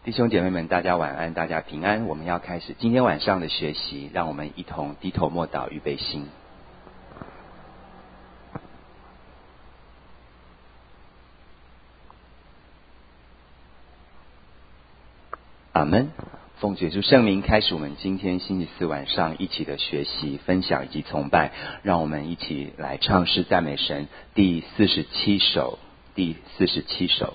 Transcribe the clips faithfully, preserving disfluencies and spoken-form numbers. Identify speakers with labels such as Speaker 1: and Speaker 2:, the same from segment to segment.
Speaker 1: 弟兄姐妹们，大家晚安，大家平安。我们要开始今天晚上的学习，让我们一同低头默祷，预备心。阿们。奉主耶稣圣名，开始我们今天星期四晚上一起的学习、分享以及崇拜。让我们一起来唱诗赞美神第四十七首，第四十七首。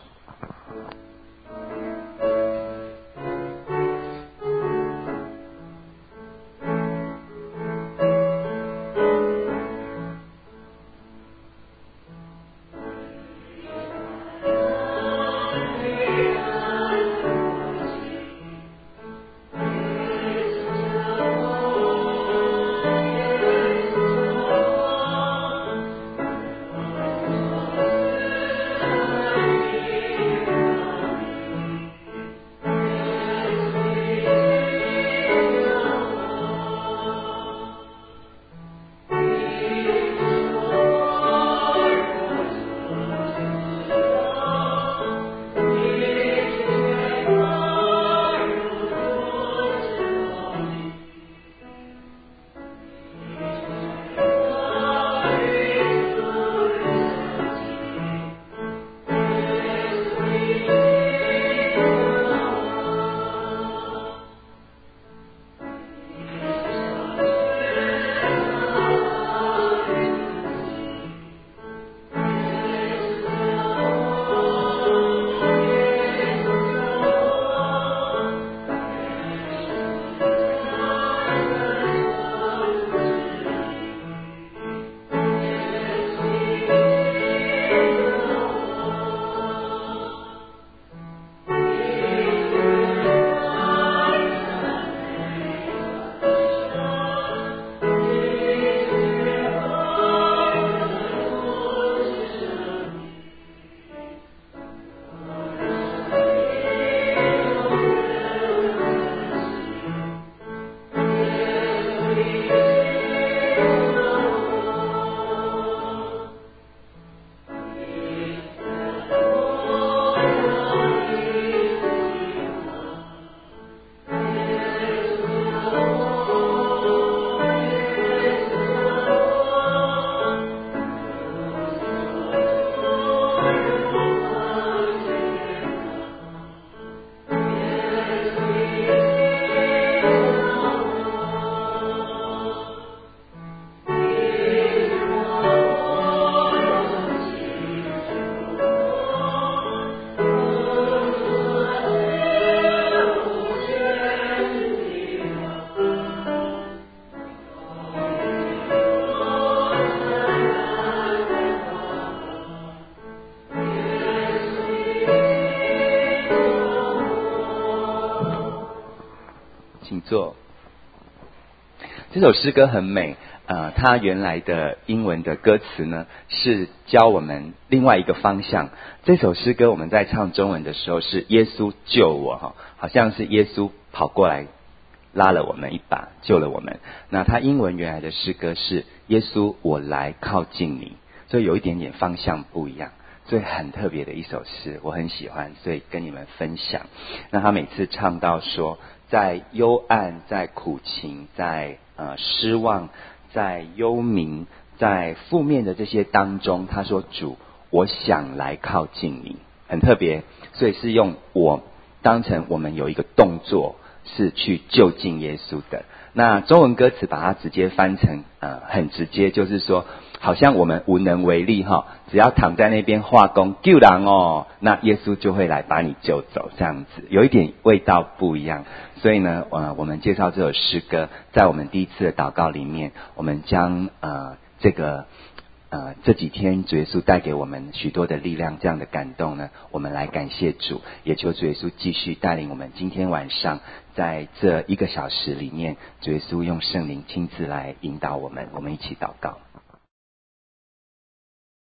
Speaker 1: 请坐。这首诗歌很美，呃，它原来的英文的歌词呢是教我们另外一个方向。这首诗歌我们在唱中文的时候是耶稣救我哈，好像是耶稣跑过来拉了我们一把，救了我们。那它英文原来的诗歌是耶稣我来靠近你，所以有一点点方向不一样。所以很特别的一首诗，我很喜欢，所以跟你们分享。那他每次唱到说，在幽暗，在苦情，在呃失望，在忧鸣，在负面的这些当中，他说主，我想来靠近你，很特别。所以是用我当成我们有一个动作，是去就近耶稣的。那中文歌词把它直接翻成呃很直接，就是说好像我们无能为力哈，只要躺在那边化工救人哦，那耶稣就会来把你救走，这样子有一点味道不一样。所以呢，呃，我们介绍这首诗歌，在我们第一次的祷告里面，我们将呃这个呃这几天主耶稣带给我们许多的力量，这样的感动呢，我们来感谢主，也求主耶稣继续带领我们今天晚上在这一个小时里面，主耶稣用圣灵亲自来引导我们，我们一起祷告。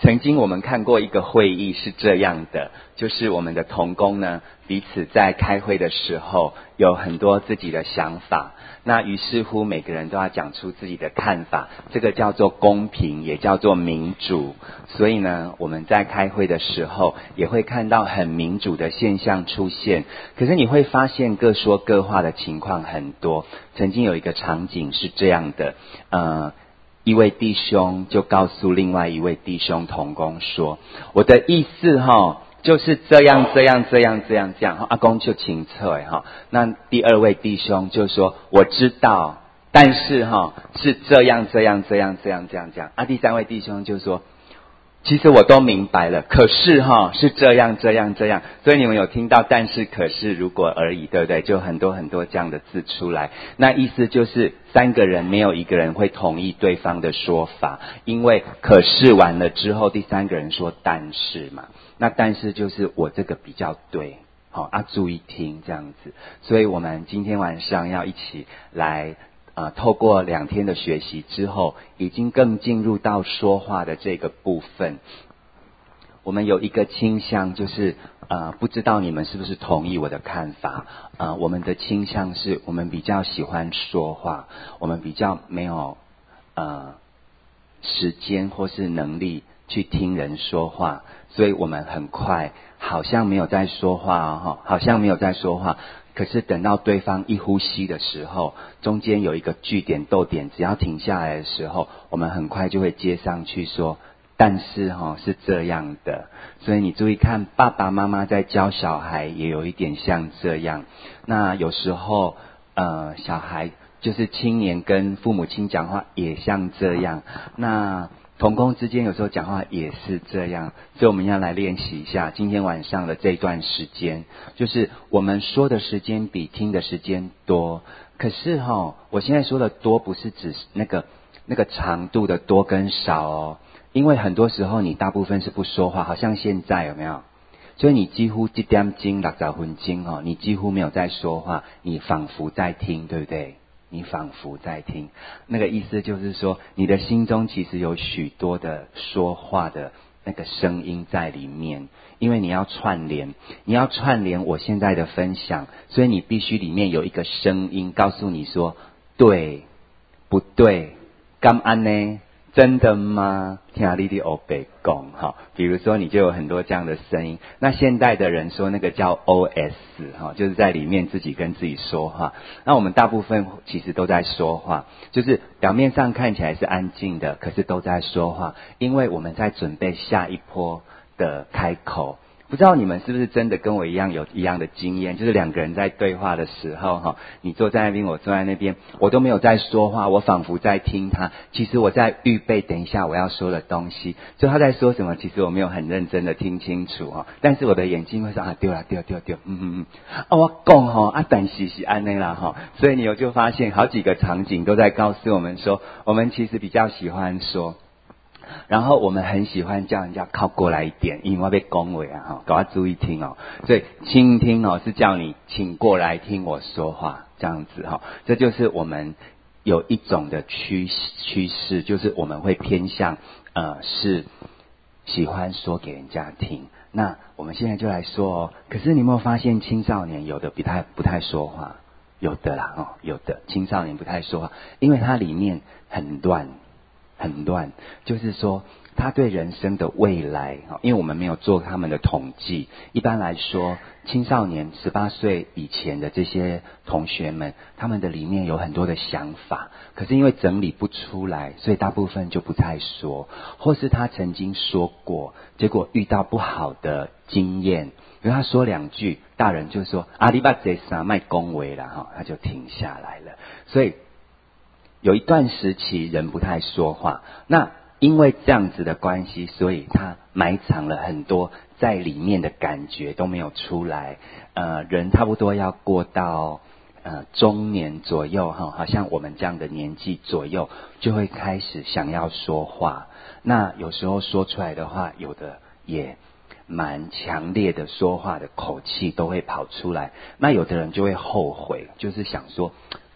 Speaker 1: 曾经我们看过一个会议是这样的，就是我们的同工呢，彼此在开会的时候有很多自己的想法，那于是乎每个人都要讲出自己的看法，这个叫做公平，也叫做民主。所以呢，我们在开会的时候也会看到很民主的现象出现，可是你会发现各说各话的情况很多。曾经有一个场景是这样的，呃一位弟兄就告诉另外一位弟兄同工说，我的意思哈，就是这样这样这样这样这样，阿公就清楚哈。那第二位弟兄就说，我知道，但是哈是这样这样这样这样这样这样。啊，第三位弟兄就说，其实我都明白了，可是哈是这样这样这样。所以你们有听到但是可是如果而已，对不对？就很多很多这样的字出来，那意思就是三个人没有一个人会同意对方的说法，因为可是完了之后第三个人说但是嘛，那但是就是我这个比较对，好啊，注意听这样子。所以我们今天晚上要一起来呃，透过两天的学习之后，已经更进入到说话的这个部分。我们有一个倾向，就是呃，不知道你们是不是同意我的看法？呃，我们的倾向是我们比较喜欢说话，我们比较没有呃时间或是能力去听人说话，所以我们很快好像没有在说话哦，好像没有在说话。可是等到对方一呼吸的时候，中间有一个句点逗点，只要停下来的时候，我们很快就会接上去说，但是齁是这样的。所以你注意看，爸爸妈妈在教小孩也有一点像这样。那有时候呃小孩就是青年跟父母亲讲话也像这样，那同工之间有时候讲话也是这样，所以我们要来练习一下今天晚上的这段时间，就是我们说的时间比听的时间多。可是齁，我现在说的多不是指那个那个长度的多跟少哦，因为很多时候你大部分是不说话，好像现在有没有？所以你几乎一点钟六十分钟哦，你几乎没有在说话，你仿佛在听，对不对？你仿佛在听，那个意思就是说，你的心中其实有许多的说话的那个声音在里面，因为你要串联，你要串联我现在的分享，所以你必须里面有一个声音告诉你说，对，不对，甘安呢？真的吗？听你的欧北讲哈，比如说你就有很多这样的声音。那现代的人说那个叫 O S 哈，就是在里面自己跟自己说话。那我们大部分其实都在说话，就是表面上看起来是安静的，可是都在说话，因为我们在准备下一波的开口。不知道你们是不是真的跟我一样有一样的经验，就是两个人在对话的时候哈，你坐在那边，我坐在那边，我都没有在说话，我仿佛在听他，其实我在预备等一下我要说的东西，所以他在说什么，其实我没有很认真的听清楚哈，但是我的眼睛会说啊，对啦对啦对啦对啦，嗯嗯嗯，啊我讲哈啊但是是安内啦哈，所以你有就发现好几个场景都在告诉我们说，我们其实比较喜欢说。然后我们很喜欢叫人家靠过来一点，因为我被恭维啊哈，赶快注意听哦。所以倾听哦是叫你请过来听我说话，这样子哈、哦，这就是我们有一种的趋趋势，就是我们会偏向呃是喜欢说给人家听。那我们现在就来说哦，可是你有没有发现青少年有的不太不太说话，有的啦哦，有的青少年不太说话，因为它里面很乱。很乱，就是说他对人生的未来，因为我们没有做他们的统计，一般来说青少年十八岁以前的这些同学们，他们的里面有很多的想法，可是因为整理不出来，所以大部分就不太说，或是他曾经说过，结果遇到不好的经验，比如他说两句，大人就说啊你把这啥卖恭维了哈，他就停下来了。所以有一段时期人不太说话，那因为这样子的关系，所以他埋藏了很多在里面的感觉都没有出来。呃，人差不多要过到呃中年左右哈，好像我们这样的年纪左右，就会开始想要说话。那有时候说出来的话，有的也蛮强烈的，说话的口气都会跑出来。那有的人就会后悔，就是想说。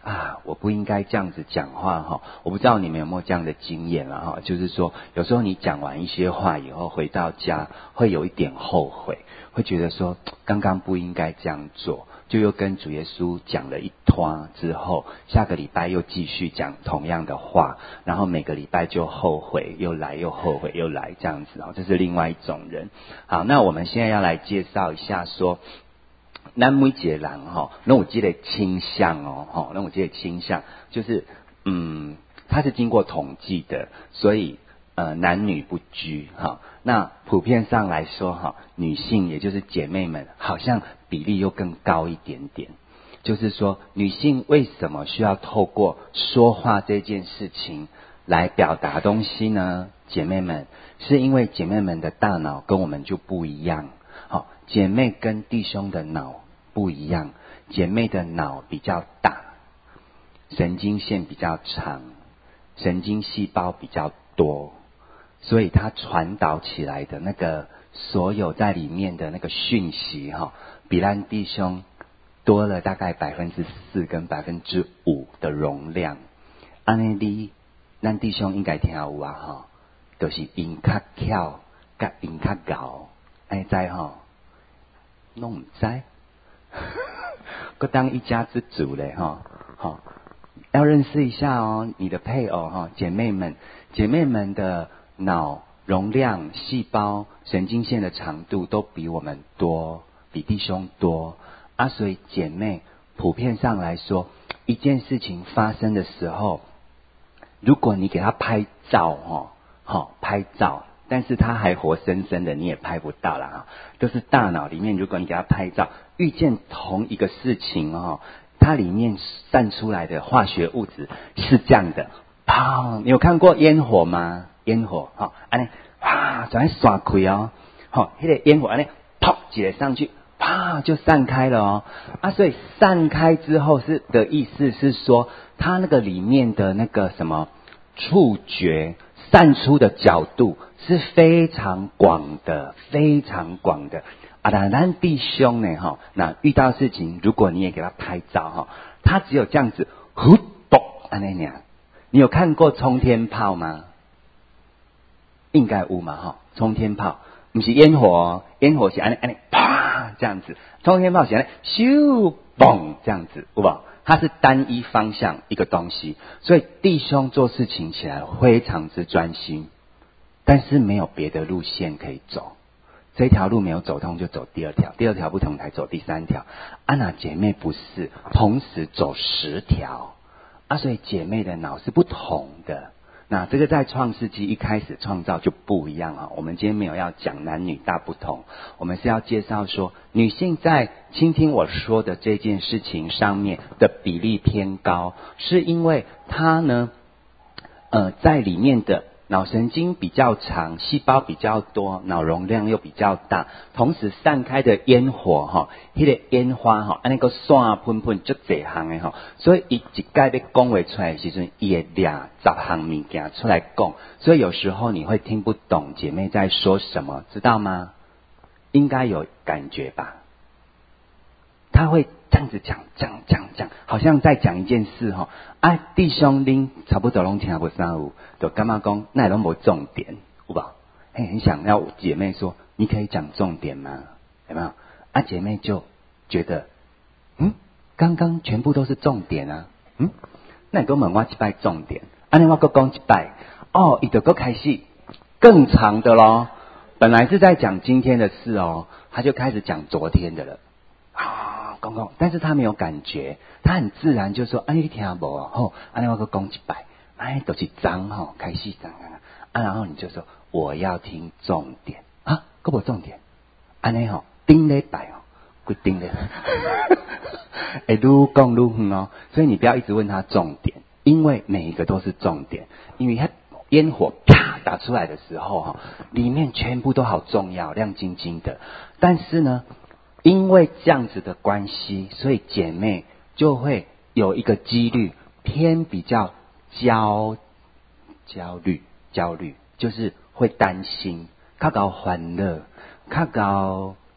Speaker 1: 啊，我不应该这样子讲话哈。我不知道你们有没有这样的经验了哈，就是说有时候你讲完一些话以后回到家会有一点后悔，会觉得说刚刚不应该这样做，就又跟主耶稣讲了一通之后，下个礼拜又继续讲同样的话，然后每个礼拜就后悔，又来又后悔又来这样子哦，这是另外一种人。好，那我们现在要来介绍一下说。咱每一个人吼，那有这个倾向哦，吼，那有这个倾向，就是嗯，它是经过统计的，所以呃男女不拘哈。那普遍上来说哈，女性也就是姐妹们，好像比例又更高一点点。就是说，女性为什么需要透过说话这件事情来表达东西呢？姐妹们，是因为姐妹们的大脑跟我们就不一样。好，姐妹跟弟兄的脑不一样，姐妹的脑比较大，神经线比较长，神经细胞比较多，所以它传导起来的那个所有在里面的那个讯息哈，比咱弟兄多了大概百分之四跟百分之五的容量。安尼你，咱弟兄应该听有啊哈，就是音较巧，甲音较高。哎，知吼，拢唔知，搁当一家之主嘞哈，好，要认识一下哦，你的配偶哈，姐妹们，姐妹们的脑容量、细胞、神经线的长度都比我们多，比弟兄多啊，所以姐妹普遍上来说，一件事情发生的时候，如果你给他拍照哈，好拍照。但是他还活生生的，你也拍不到啦啊！都是大脑里面，如果你给他拍照，遇见同一个事情哦，它里面散出来的化学物质是这样的，砰！你有看过烟火吗？烟火，好、哦，安尼，哇，转耍开哦，好、哦，那个烟火安尼，砰，接上去，啪，就散开了哦。啊，所以散开之后是的意思是说，它那个里面的那个什么触觉散出的角度。是非常广的，非常广的。啊，那咱弟兄呢？哈，那遇到事情，如果你也给他拍照哈，他只有这样子，呼咚，安那样。你有看过冲天炮吗？应该有嘛哈，冲天炮不是烟火哦，烟火是安尼安尼啪这样子，冲天炮是安尼咻嘣这样子，有无？它是单一方向一个东西，所以弟兄做事情起来非常之专心。但是没有别的路线可以走，这条路没有走通就走第二条，第二条不同才走第三条。安娜姐妹不是同时走十条啊，所以姐妹的脑是不同的。那这个在创世纪一开始创造就不一样啊。我们今天没有要讲男女大不同，我们是要介绍说女性在倾听我说的这件事情上面的比例偏高，是因为她呢，呃，在里面的。脑神经比较长，细胞比较多，脑容量又比较大，同时散开的烟火哈，迄个烟花哈，安尼个线喷喷足侪项的哈，所以伊一届要讲话出来的时阵，伊会俩十项物件出来讲，所以有时候你会听不懂姐妹在说什么，知道吗？应该有感觉吧？他会这样子讲，讲讲讲，好像在讲一件事哈。啊，弟兄恁差不多拢听不啥有，就干嘛讲那拢无重点，有无？嘿，很想要姐妹说，你可以讲重点吗？有没有？啊，姐妹就觉得，嗯，刚刚全部都是重点啊，嗯，那你跟我问我一摆重点，安尼我搁讲一摆，哦，伊就搁开始更长的咯。本来是在讲今天的事哦，他就开始讲昨天的了。啊，讲讲，但是他没有感觉，他很自然就说：“哎、啊，你听无哦？吼，安尼我个讲一摆，哎，都是脏吼，开始脏啊，啊，然后你就说我要听重点啊，个无重点，安尼吼，顶礼拜哦，规顶咧，哎，愈讲愈远哦，所以你不要一直问他重点，因为每一个都是重点，因为他烟火啪打出来的时候哈，里面全部都好重要，亮晶晶的，但是呢。因为这样子的关系，所以姐妹就会有一个几率偏比较焦焦虑焦虑，就是会担心，较高欢乐，较高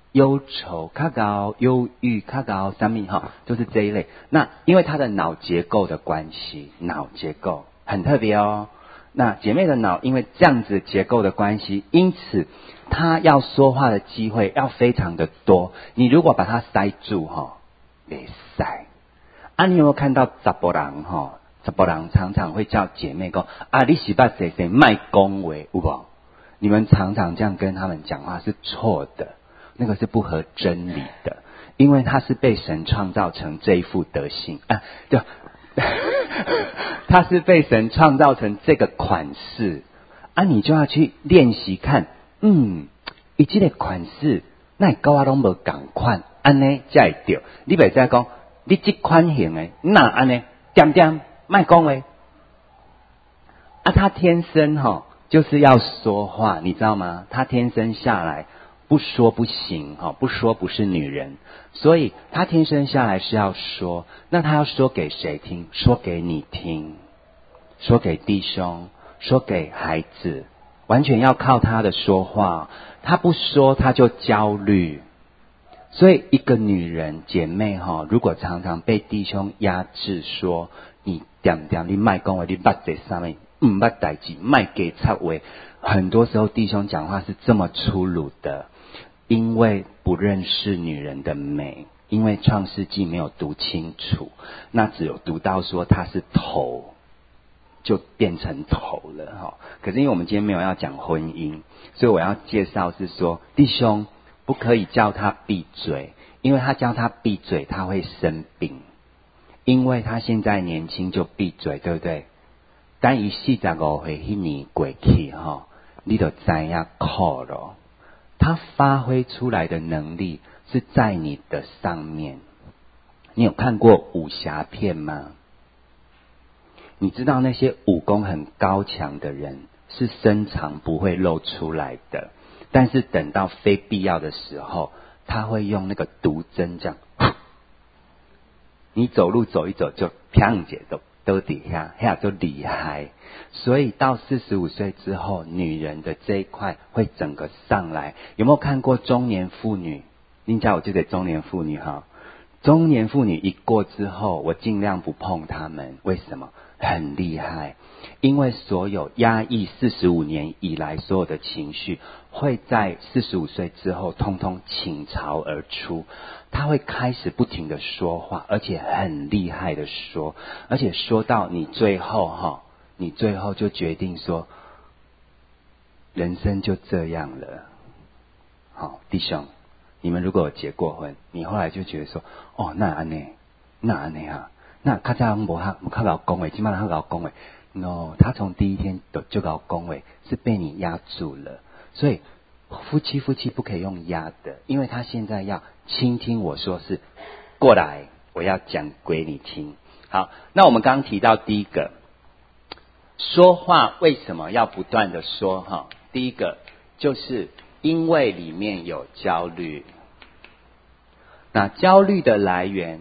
Speaker 1: 忧愁较高，忧郁较高，什么哈，就是这一类。那因为她的脑结构的关系，脑结构很特别哦。那姐妹的脑因为这样子结构的关系，因此她要说话的机会要非常的多。你如果把它塞住哈，没塞。啊，你有没有看到查甫人哈？查甫人常常会叫姐妹说啊，你是把谁谁卖恭维，有无？你们常常这样跟他们讲话是错的，那个是不合真理的，因为他是被神创造成这一副德性啊，就他是被神创造成这个款式啊，你就要去练习看，嗯，伊这个款式，那跟我拢无同款，安尼才会对。你袂再讲，你这款型的，那安尼点点卖讲话，啊，他天生哈。就是要说话，你知道吗？她天生下来不说不行，哈，不说不是女人，所以她天生下来是要说。那她要说给谁听？说给你听，说给弟兄，说给孩子，完全要靠她的说话。她不说，她就焦虑。所以一个女人姐妹哈，如果常常被弟兄压制说，你点点你卖讲话，你捌在上面。唔捌代志，卖给插话。很多时候弟兄讲话是这么粗鲁的，因为不认识女人的美，因为创世纪没有读清楚，那只有读到说她是头，就变成头了哈。可是因为我们今天没有要讲婚姻，所以我要介绍是说，弟兄不可以叫他闭嘴，因为他叫他闭嘴，他会生病，因为他现在年轻就闭嘴，对不对？但伊四十五岁迄年过去哈，你就知影苦了。他发挥出来的能力是在你的上面。你有看过武侠片吗？你知道那些武功很高强的人是深藏不会露出来的，但是等到非必要的时候，他会用那个毒针这样，你走路走一走就砰姐都。都底下，下就厉害，所以到四十五岁之后，女人的这一块会整个上来。有没有看过中年妇女？您叫我就得中年妇女哈。中年妇女一过之后，我尽量不碰她们。为什么？很厉害，因为所有压抑四十五年以来所有的情绪，会在四十五岁之后通通倾巢而出。他会开始不停的说话，而且很厉害的说，而且说到你最后哈，你最后就决定说，人生就这样了。好，弟兄，你们如果有结过婚，你后来就觉得说，哦，那安呢，那安呢啊，那较早无较无较老恭维，今麦较老恭维 ，no， 他从第一天就就老恭维，是被你压住了，所以。夫妻夫妻不可以用压的，因为他现在要倾听我说是过来，我要讲给你听。好，那我们刚刚提到第一个，说话为什么要不断的说哈？第一个就是因为里面有焦虑，那焦虑的来源，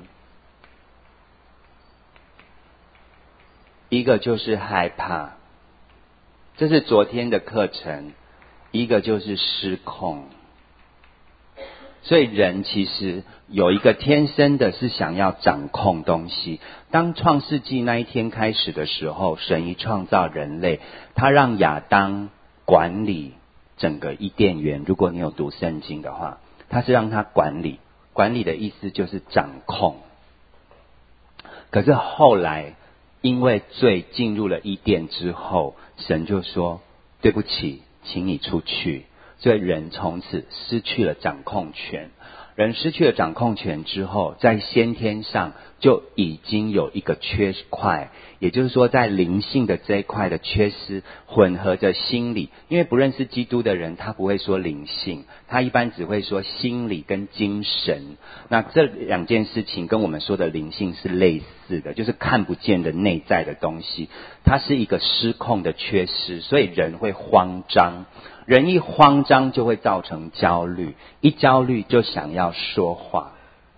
Speaker 1: 一个就是害怕，这是昨天的课程。一个就是失控，所以人其实有一个天生的是想要掌控东西。当创世纪那一天开始的时候，神一创造人类，他让亚当管理整个伊甸园。如果你有读圣经的话，他是让他管理，管理的意思就是掌控。可是后来因为罪进入了伊甸之后，神就说对不起，请你出去，所以人从此失去了掌控权。人失去了掌控权之后，在先天上就已经有一个缺块，也就是说在灵性的这一块的缺失，混合着心理。因为不认识基督的人，他不会说灵性，他一般只会说心理跟精神。那这两件事情跟我们说的灵性是类似的，就是看不见的内在的东西，它是一个失控的缺失，所以人会慌张。人一慌张就会造成焦虑，一焦虑就想要说话。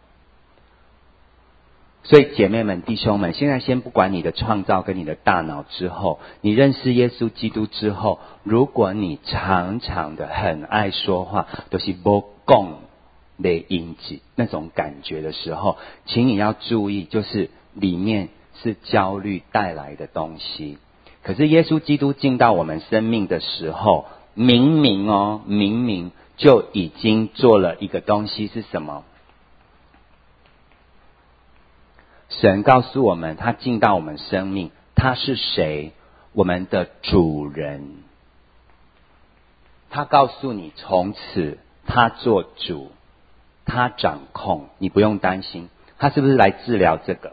Speaker 1: 所以姐妹们弟兄们，现在先不管你的创造跟你的大脑之后，你认识耶稣基督之后，如果你常常的很爱说话，都是不讲， 的印记那种感觉的时候，请你要注意，就是里面是焦虑带来的东西。可是耶稣基督进到我们生命的时候，明明哦，明明就已经做了一个东西，是什么？神告诉我们，他进到我们生命，他是谁？我们的主人。他告诉你，从此他做主，他掌控，你不用担心。他是不是来治疗这个？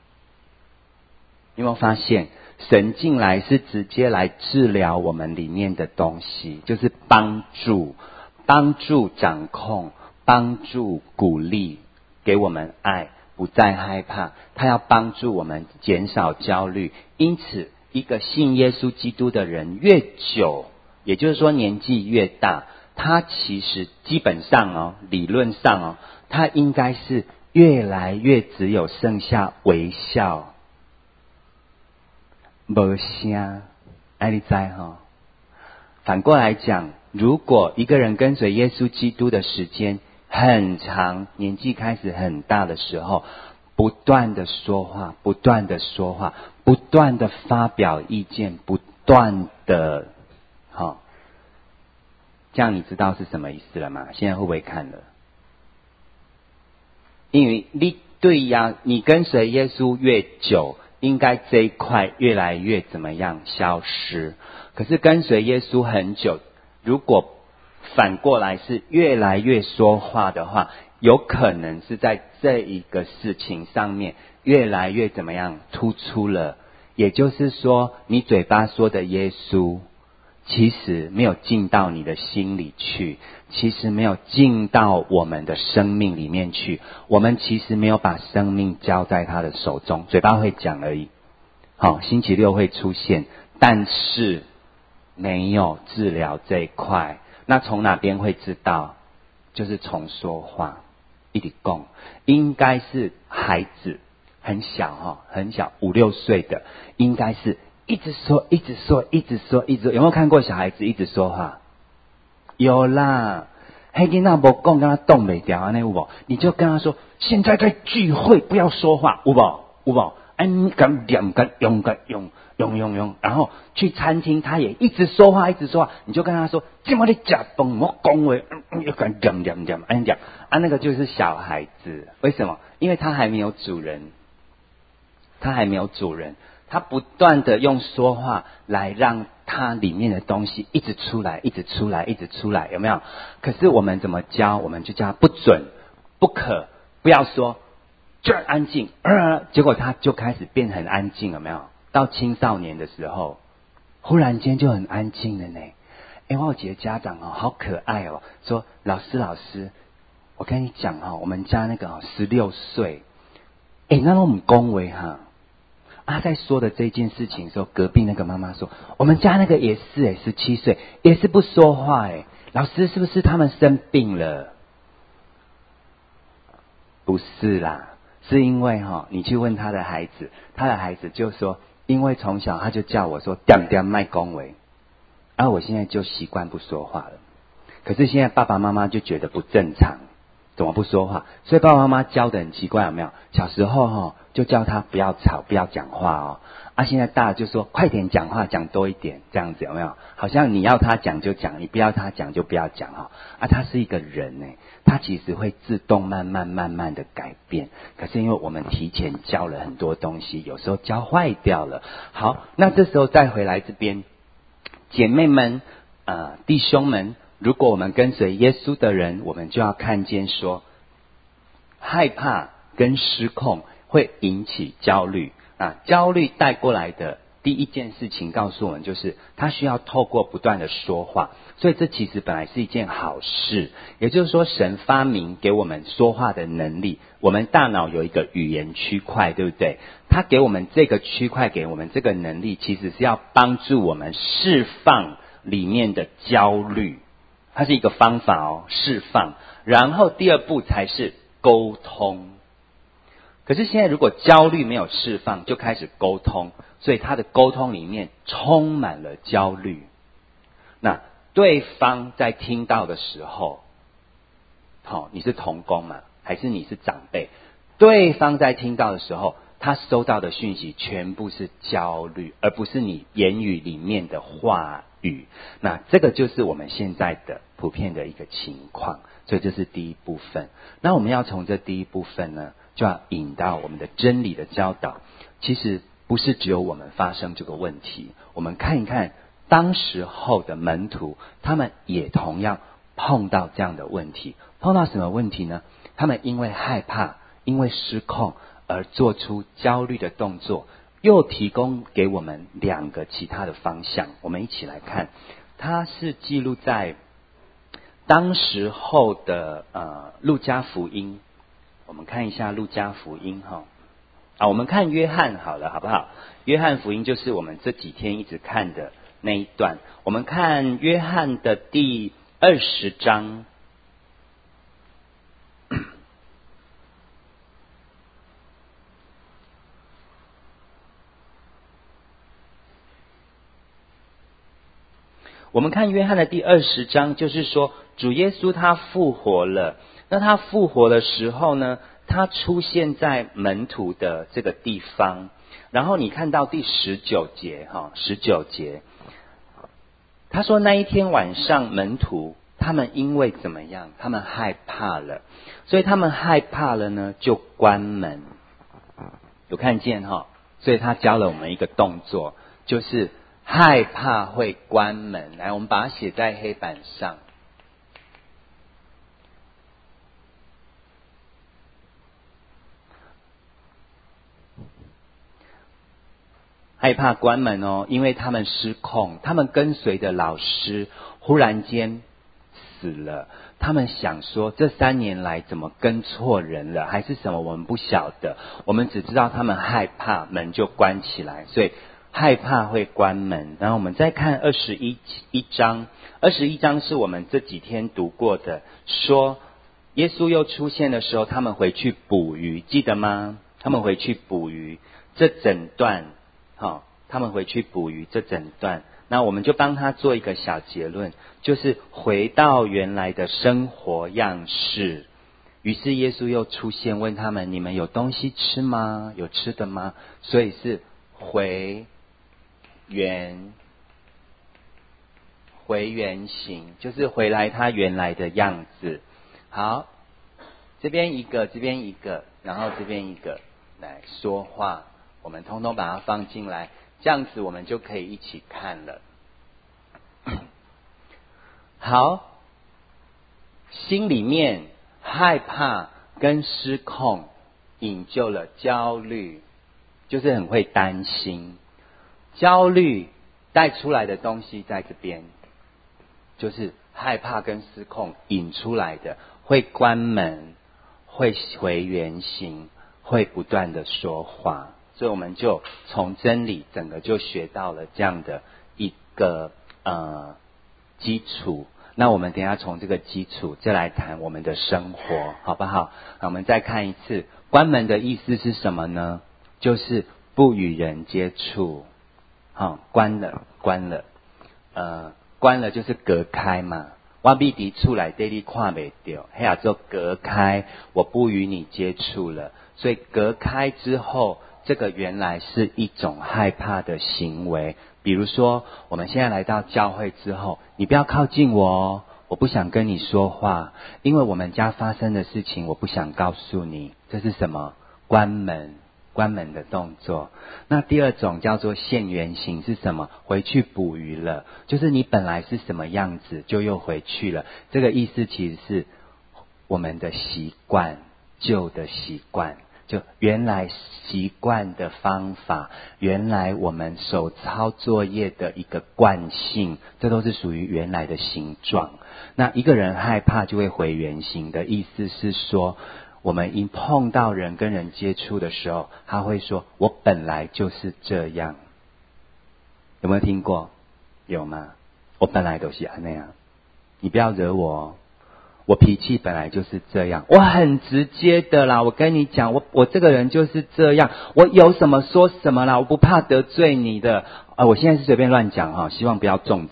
Speaker 1: 你有没有发现，神进来是直接来治疗我们里面的东西，就是帮助、帮助掌控、帮助鼓励，给我们爱，不再害怕。他要帮助我们减少焦虑。因此，一个信耶稣基督的人越久，也就是说年纪越大，他其实基本上哦，理论上哦，他应该是越来越只有剩下微笑。没声，哎，你知哈？反过来讲，如果一个人跟随耶稣基督的时间很长，年纪开始很大的时候，不断的说话，不断的说话，不断的发表意见，不断的，好，这样你知道是什么意思了吗？现在会不会看了？因为你对呀，你跟随耶稣越久，应该这一块越来越怎么样消失？可是跟随耶稣很久，如果反过来是越来越说话的话，有可能是在这一个事情上面越来越怎么样突出了。也就是说，你嘴巴说的耶稣，其实没有进到你的心里去，其实没有进到我们的生命里面去。我们其实没有把生命交在他的手中，嘴巴会讲而已。好，星期六会出现，但是没有治疗这一块。那从哪边会知道？就是从说话，一直讲，应该是孩子很小哈，很小五六岁的，应该是一直说，一直说，一直说，一直说。有没有看过小孩子一直说话？有啦，黑囡仔无讲，跟他动没掉啊，那有无？你就跟他说，现在在聚会，不要说话，有无？有无？哎，你敢念敢用敢用用用用，然后去餐厅，他也一直说话，一直说话，你就跟他说，今晚你吃饭莫讲话，要敢念念念，哎讲啊，那个就是小孩子，为什么？因为他还没有主人，他还没有主人。他不断的用说话来让他里面的东西一直出来，一直出来，一直出来，有没有？可是我们怎么教？我们就叫他不准、不可、不要说，就安静。呃，结果他就开始变很安静，有没有？到青少年的时候，忽然间就很安静了呢。哎，我有几个家长哦，好可爱哦，说老师老师，我跟你讲哦，我们家那个哦十六岁，哎，那我们恭维哈。他在说的这件事情的时候，隔壁那个妈妈说：“我们家那个也是哎，十七岁也是不说话哎，老师是不是他们生病了？”不是啦，是因为哈，你去问他的孩子，他的孩子就说：“因为从小他就叫我说点点卖恭维，而我现在就习惯不说话了。可是现在爸爸妈妈就觉得不正常。”怎么不说话？所以爸爸妈妈教的很奇怪，有没有？小时候哈就叫他不要吵，不要讲话哦。啊，现在大了就说快点讲话，讲多一点，这样子有没有？好像你要他讲就讲，你不要他讲就不要讲哦。啊，他是一个人呢，他其实会自动慢慢慢慢的改变。可是因为我们提前教了很多东西，有时候教坏掉了。好，那这时候再回来这边，姐妹们、呃弟兄们。如果我们跟随耶稣的人，我们就要看见说，害怕跟失控会引起焦虑啊。焦虑带过来的第一件事情告诉我们，就是他需要透过不断的说话，所以这其实本来是一件好事。也就是说，神发明给我们说话的能力，我们大脑有一个语言区块，对不对？他给我们这个区块，给我们这个能力，其实是要帮助我们释放里面的焦虑。它是一个方法哦，释放。然后第二步才是沟通。可是现在如果焦虑没有释放，就开始沟通，所以他的沟通里面充满了焦虑。那对方在听到的时候， 好，你是同工嘛，还是你是长辈？对方在听到的时候，他收到的讯息全部是焦虑，而不是你言语里面的话语。那这个就是我们现在的普遍的一个情况，所以这是第一部分。那我们要从这第一部分呢，就要引到我们的真理的教导。其实不是只有我们发生这个问题，我们看一看当时候的门徒，他们也同样碰到这样的问题。碰到什么问题呢？他们因为害怕，因为失控而做出焦虑的动作，又提供给我们两个其他的方向。我们一起来看，它是记录在当时候的呃路加福音。我们看一下路加福音哈。啊，我们看约翰好了，好不好？约翰福音就是我们这几天一直看的那一段。我们看约翰的第二十章。我们看约翰的第二十章，就是说主耶稣他复活了。那他复活的时候呢，他出现在门徒的这个地方。然后你看到第十九节哈，十九节，他说那一天晚上门徒他们因为怎么样？他们害怕了，所以他们害怕了呢，就关门。有看见哈？所以他教了我们一个动作，就是害怕会关门。来，我们把它写在黑板上。害怕关门哦，因为他们失控，他们跟随的老师忽然间死了。他们想说，这三年来怎么跟错人了，还是什么，我们不晓得。我们只知道他们害怕，门就关起来，所以害怕会关门。然后我们再看二十一一章，二十一章是我们这几天读过的，说耶稣又出现的时候，他们回去捕鱼，记得吗？他们回去捕鱼，这整段。好，他们回去捕鱼这整段，那我们就帮他做一个小结论，就是回到原来的生活样式。于是耶稣又出现，问他们：你们有东西吃吗？有吃的吗？所以是回原回原形，就是回来他原来的样子。好，这边一个，这边一个，然后这边一个来说话。我们通通把它放进来，这样子我们就可以一起看了。好，心里面害怕跟失控引就了焦虑，就是很会担心。焦虑带出来的东西在这边，就是害怕跟失控引出来的，会关门，会回原形，会不断的说话。所以我们就从真理整个就学到了这样的一个呃基础。那我们等一下从这个基础再来谈我们的生活，好不好？那我们再看一次，关门的意思是什么呢？就是不与人接触。好，关了，关了，呃，关了就是隔开嘛。我必敌出来，对你看不到，嘿呀，就隔开，我不与你接触了。所以隔开之后。这个原来是一种害怕的行为，比如说我们现在来到教会之后，你不要靠近我哦，我不想跟你说话，因为我们家发生的事情我不想告诉你。这是什么？关门，关门的动作。那第二种叫做现原形是什么？回去捕鱼了，就是你本来是什么样子就又回去了。这个意思其实是我们的习惯，旧的习惯。就原来习惯的方法，原来我们手操作业的一个惯性，这都是属于原来的形状。那一个人害怕就会回原形的意思是说，我们一碰到人跟人接触的时候，他会说我本来就是这样。有没有听过？有吗？我本来都是那样，你不要惹我哦，我脾气本来就是这样，我很直接的啦，我跟你讲，我我这个人就是这样，我有什么说什么啦，我不怕得罪你的。呃，我现在是随便乱讲哈，希望不要中奖。我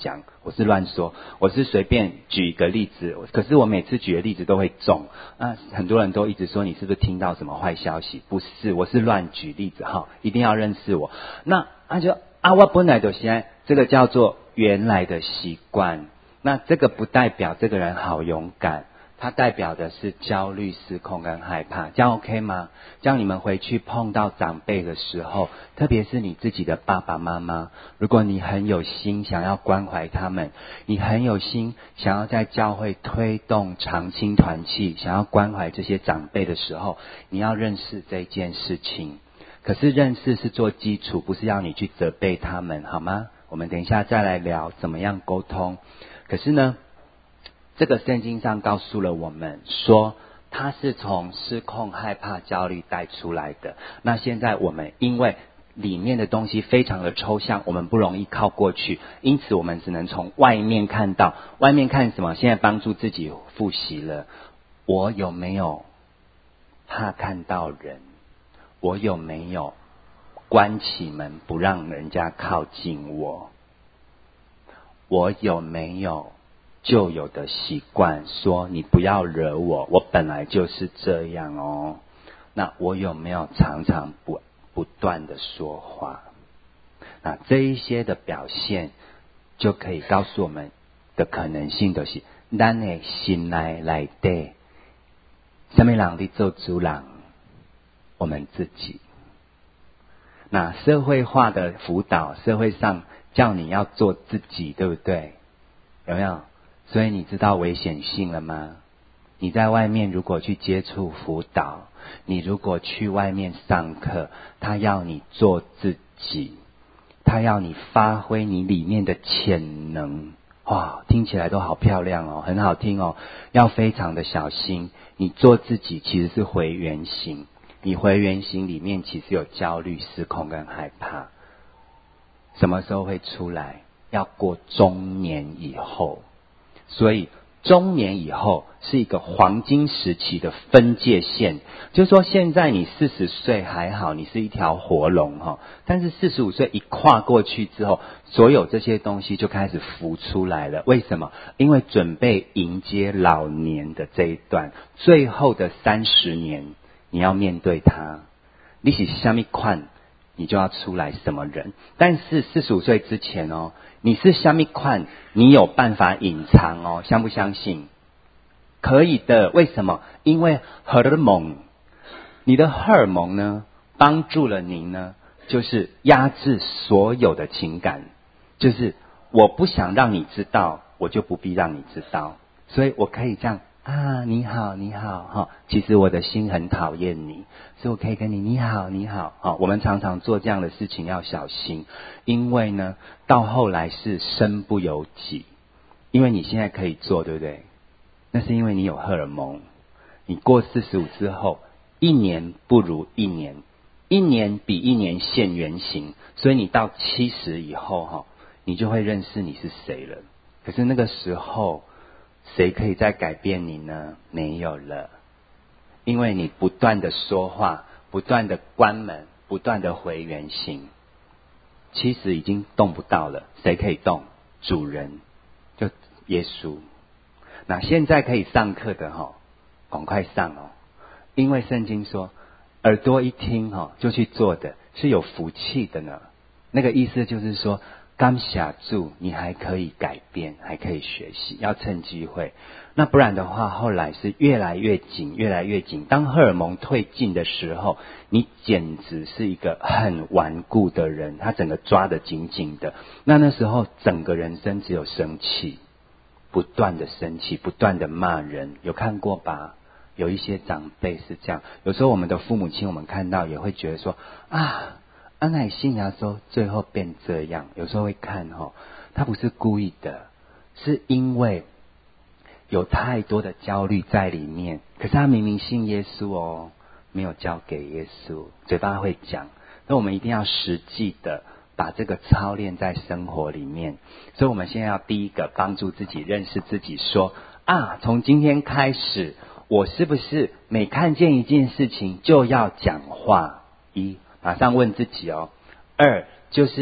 Speaker 1: 我是乱说，我是随便举一个例子，可是我每次举的例子都会中。那很多人都一直说你是不是听到什么坏消息？不是，我是乱举例子哈，一定要认识我。那啊就啊，我本来就现在这个叫做原来的习惯。那这个不代表这个人好勇敢，它代表的是焦虑、失控跟害怕。这样 OK 吗？这样你们回去碰到长辈的时候，特别是你自己的爸爸妈妈，如果你很有心想要关怀他们，你很有心想要在教会推动长青团契，想要关怀这些长辈的时候，你要认识这件事情。可是认识是做基础，不是要你去责备他们，好吗？我们等一下再来聊怎么样沟通。可是呢，这个圣经上告诉了我们说，它是从失控、害怕、焦虑带出来的。那现在我们因为里面的东西非常的抽象，我们不容易靠过去，因此我们只能从外面看到。外面看什么？现在帮助自己复习了。我有没有怕看到人？我有没有关起门不让人家靠近我？我有没有旧有的习惯说你不要惹我，我本来就是这样哦？那我有没有常常不不断的说话？那这一些的表现就可以告诉我们的可能性，就是咱的心内内底什么人在做主人？我们自己。那社会化的辅导，社会上叫你要做自己，对不对？有没有？所以你知道危险性了吗？你在外面如果去接触辅导，你如果去外面上课，他要你做自己，他要你发挥你里面的潜能。哇，听起来都好漂亮哦，很好听哦，要非常的小心。你做自己其实是回原形，你回原形里面其实有焦虑、失控跟害怕。什么时候会出来？要过中年以后。所以中年以后是一个黄金时期的分界线，就是说现在你四十岁还好，你是一条活龙哈，但是四十五岁一跨过去之后，所有这些东西就开始浮出来了。为什么？因为准备迎接老年的这一段，最后的三十年，你要面对它。你是什么款，你就要出来什么人。但是四十五岁之前哦，你是什么款，你有办法隐藏哦，相不相信？可以的。为什么？因为荷尔蒙，你的荷尔蒙呢，帮助了你呢，就是压制所有的情感，就是我不想让你知道，我就不必让你知道，所以我可以这样啊，你好，你好哈。其实我的心很讨厌你，所以我可以跟你你好，你好哈。我们常常做这样的事情要小心，因为呢，到后来是身不由己。因为你现在可以做，对不对？那是因为你有荷尔蒙。你过四十五之后，一年不如一年，一年比一年现原形，所以你到七十以后哈，你就会认识你是谁了。可是那个时候，谁可以再改变你呢？没有了，因为你不断的说话，不断的关门，不断的回原形。七十已经动不到了，谁可以动？主人，就耶稣。那现在可以上课的哈，赶快上哦，因为圣经说，耳朵一听哈，就去做的，是有福气的呢。那个意思就是说，刚下注，你还可以改变，还可以学习，要趁机会。那不然的话，后来是越来越紧，越来越紧。当荷尔蒙退尽的时候，你简直是一个很顽固的人，他整个抓得紧紧的。那那时候，整个人生只有生气。不断的生气，不断的骂人，有看过吧？有一些长辈是这样。有时候我们的父母亲，我们看到也会觉得说啊，安乃信啊，说最后变这样。有时候会看哦，他不是故意的，是因为有太多的焦虑在里面。可是他明明信耶稣哦，没有交给耶稣，嘴巴会讲。那我们一定要实际的把这个操练在生活里面。所以我们现在要第一个帮助自己认识自己，说啊，从今天开始，我是不是每看见一件事情就要讲话？一，马上问自己哦。二，就是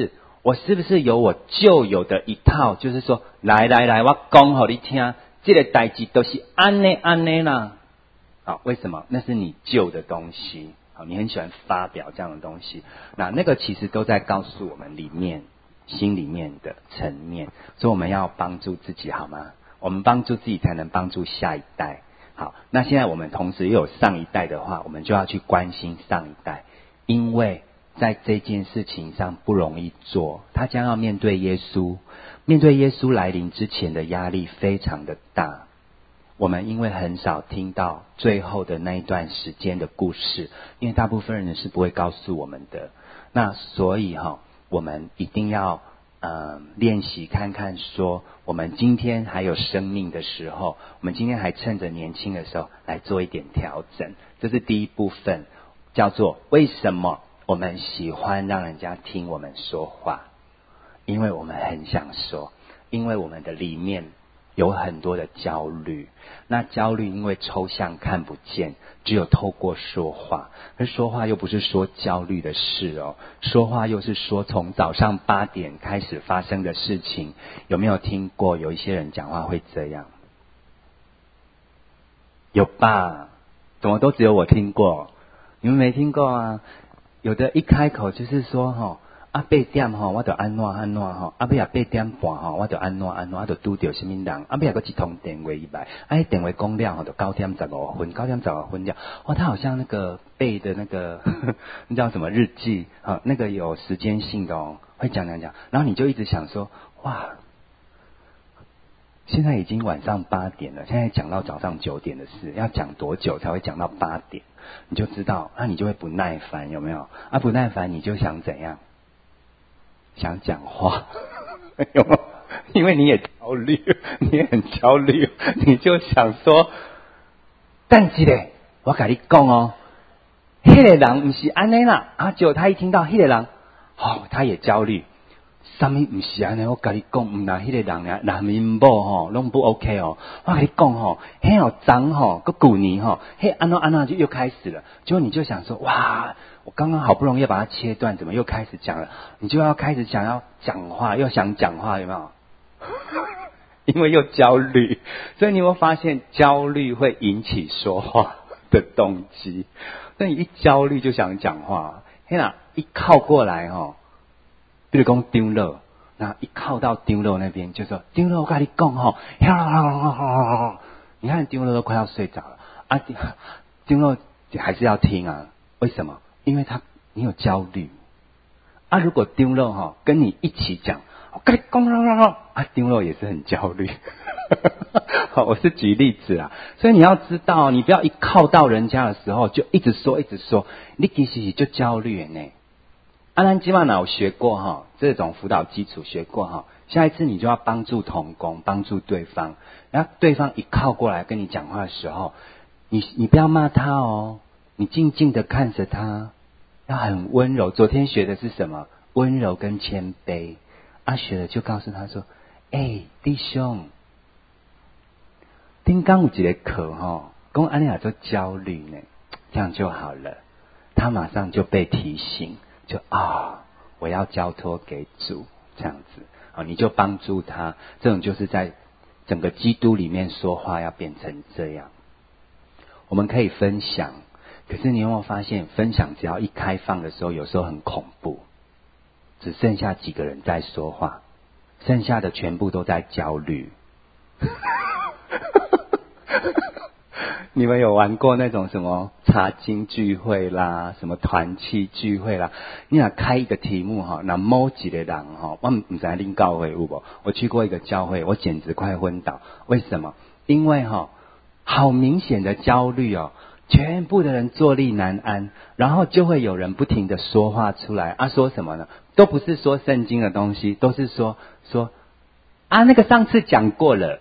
Speaker 2: 我是不是有我旧有的一套？就是说，来来来，我讲给你听，这个代志都是安内安内啦。好，为什么？那是你旧的东西。好，你很喜欢发表这样的东西，那那个其实都在告诉我们里面心里面的层面，所以我们要帮助自己，好吗？我们帮助自己才能帮助下一代。好，那现在我们同时又有上一代的话，我们就要去关心上一代，因为在这件事情上不容易做，他将要面对耶稣，面对耶稣来临之前的压力非常的大。我们因为很少听到最后的那一段时间的故事，因为大部分人是不会告诉我们的。那所以哈、哦，我们一定要呃练习看看说，我们今天还有生命的时候，我们今天还趁着年轻的时候来做一点调整。这是第一部分，叫做为什么我们喜欢让人家听我们说话？因为我们很想说，因为我们的里面有很多的焦虑，那焦虑因为抽象看不见，只有透过说话，而说话又不是说焦虑的事哦，说话又是说从早上八点开始发生的事情。有没有听过有一些人讲话会这样？有吧？怎么都只有我听过？你们没听过啊？有的一开口就是说齁啊八点吼，我就安怎安怎吼，啊尾啊八点半吼，我就安怎安怎，啊就拄着什么人，啊尾啊个一通电话一来，啊电话讲了吼，就九点十五分，九点十五分了，哇，他好像那个背的那个呵呵那叫什么日记啊，那个有时间性的哦，会讲讲讲，然后你就一直想说，哇，现在已经晚上八点了，现在讲到早上九点的事，要讲多久才会讲到八点？你就知道，那、啊、你就会不耐烦，有没有？啊，不耐烦你就想怎样？想讲话，有没有？因为你也焦虑，你也很焦虑，你就想说，但是咧，我跟你讲哦，那个人不是安尼啦，啊，结果他一听到那个人，哦，他也焦虑。什么不是安尼？我跟你讲，唔那迄个人呀，男面某吼，拢不 OK 哦。我跟你讲吼，迄好脏吼，个古泥吼，嘿安诺安娜就又开始了。结果你就想说，哇，我刚刚好不容易把它切断，怎么又开始讲了？你就要开始想要讲话，又想讲话，有没有？因为又焦虑，所以你有没有发现，焦虑会引起说话的动机？那你一焦虑就想讲话，嘿啦，一靠过来吼。比如讲丢肉，那一靠到丢肉那边就说丢肉，我跟你讲吼，你看丢肉都快要睡着了啊，丢肉还是要听啊？为什么？因为他你有焦虑啊。如果丢肉哈跟你一起讲，我跟你讲啊，丢肉也是很焦虑。好，我是举例子啊，所以你要知道，你不要一靠到人家的时候就一直说一直说，你其实就焦虑呢。阿兰基曼有学过哈，这种辅导基础学过哈。下一次你就要帮助同工，帮助对方。然后对方一靠过来跟你讲话的时候，你你不要骂他哦，你静静的看着他，要很温柔。昨天学的是什么？温柔跟谦卑。阿学了就告诉他说：“哎、欸，弟兄，丁刚有一个课哈，讲安尼亚做焦虑呢，这样就好了。”他马上就被提醒。就啊，我要交托给主，这样子啊，你就帮助他。这种就是在整个基督里面说话要变成这样。我们可以分享，可是你有没有发现，分享只要一开放的时候，有时候很恐怖，只剩下几个人在说话，剩下的全部都在焦虑。你们有玩过那种什么查经聚会啦，什么团契聚会啦？你想开一个题目哈，那某几个人哈，我唔知恁教会有无？我去过一个教会，我简直快昏倒。为什么？因为哈，好明显的焦虑哦，全部的人坐立难安，然后就会有人不停的说话出来啊，说什么呢？都不是说圣经的东西，都是说说啊，那个上次讲过了。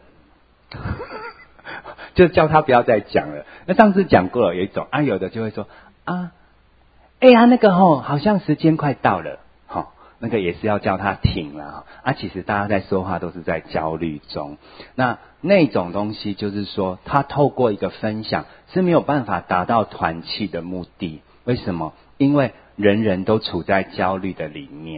Speaker 2: 就叫他不要再讲了。那上次讲过了有一种啊，有的就会说啊，哎呀那个吼，好像时间快到了，吼，那个也是要叫他停了啊。其实大家在说话都是在焦虑中。那那种东西就是说，他透过一个分享是没有办法达到团契的目的。为什么？因为人人都处在焦虑的里面。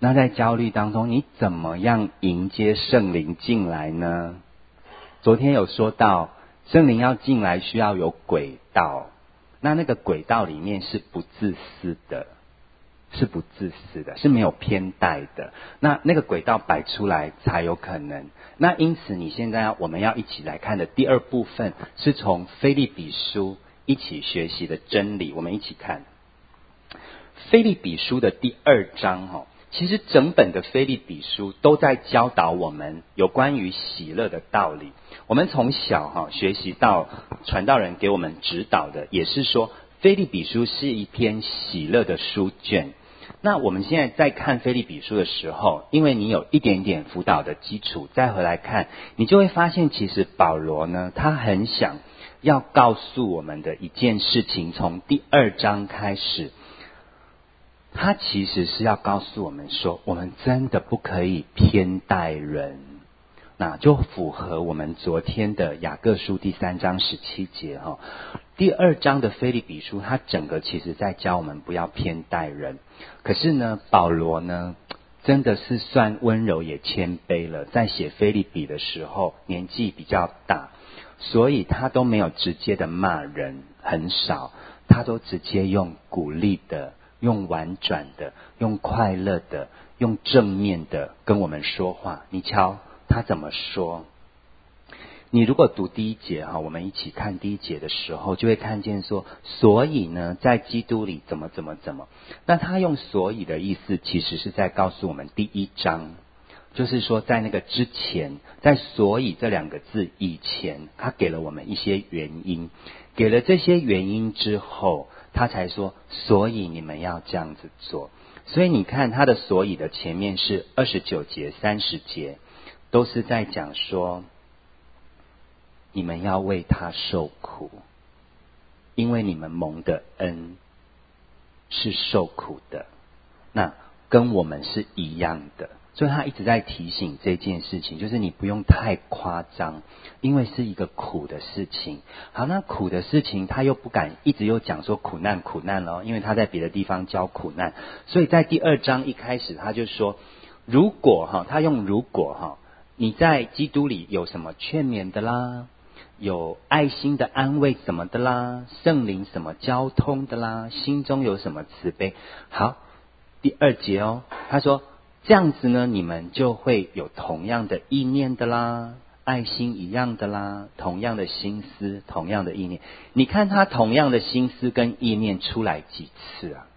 Speaker 2: 那在焦虑当中，你怎么样迎接圣灵进来呢？昨天有说到，圣灵要进来需要有轨道，那那个轨道里面是不自私的，是不自私的，是没有偏待的。那那个轨道摆出来才有可能。那因此，你现在要我们要一起来看的第二部分，是从腓立比书一起学习的真理。我们一起看腓立比书的第二章哈。其实整本的腓立比书都在教导我们有关于喜乐的道理。我们从小哈学习到传道人给我们指导的，也是说腓立比书是一篇喜乐的书卷。那我们现在在看腓立比书的时候，因为你有一点点辅导的基础，再回来看，你就会发现其实保罗呢，他很想要告诉我们的一件事情，从第二章开始，他其实是要告诉我们说，我们真的不可以偏待人。那就符合我们昨天的雅各书第三章十七节哈。第二章的腓立比书，它整个其实在教我们不要偏待人。可是呢，保罗呢，真的是算温柔也谦卑了。在写腓立比的时候，年纪比较大，所以他都没有直接的骂人，很少，他都直接用鼓励的，用婉转的，用快乐的，用正面的跟我们说话。你瞧他怎么说？你如果读第一节哈，我们一起看第一节的时候，就会看见说，所以呢，在基督里怎么怎么怎么。那他用所以的意思，其实是在告诉我们第一章，就是说在那个之前，在所以这两个字以前，他给了我们一些原因，给了这些原因之后，他才说，所以你们要这样子做。所以你看他的所以的前面是二十九节、三十节，都是在讲说，你们要为他受苦，因为你们蒙的恩是受苦的，那跟我们是一样的。所以他一直在提醒这件事情，就是你不用太夸张，因为是一个苦的事情。好，那苦的事情他又不敢一直又讲说苦难苦难咯，因为他在别的地方教苦难。所以在第二章一开始他就说，如果哈，他用如果哈，你在基督里有什么劝勉的啦，有爱心的安慰什么的啦，圣灵什么交通的啦，心中有什么慈悲。好，第二节哦，他说这样子呢，你们就会有同样的意念的啦，爱心一样的啦，同样的心思，同样的意念。你看他同样的心思跟意念出来几次啊？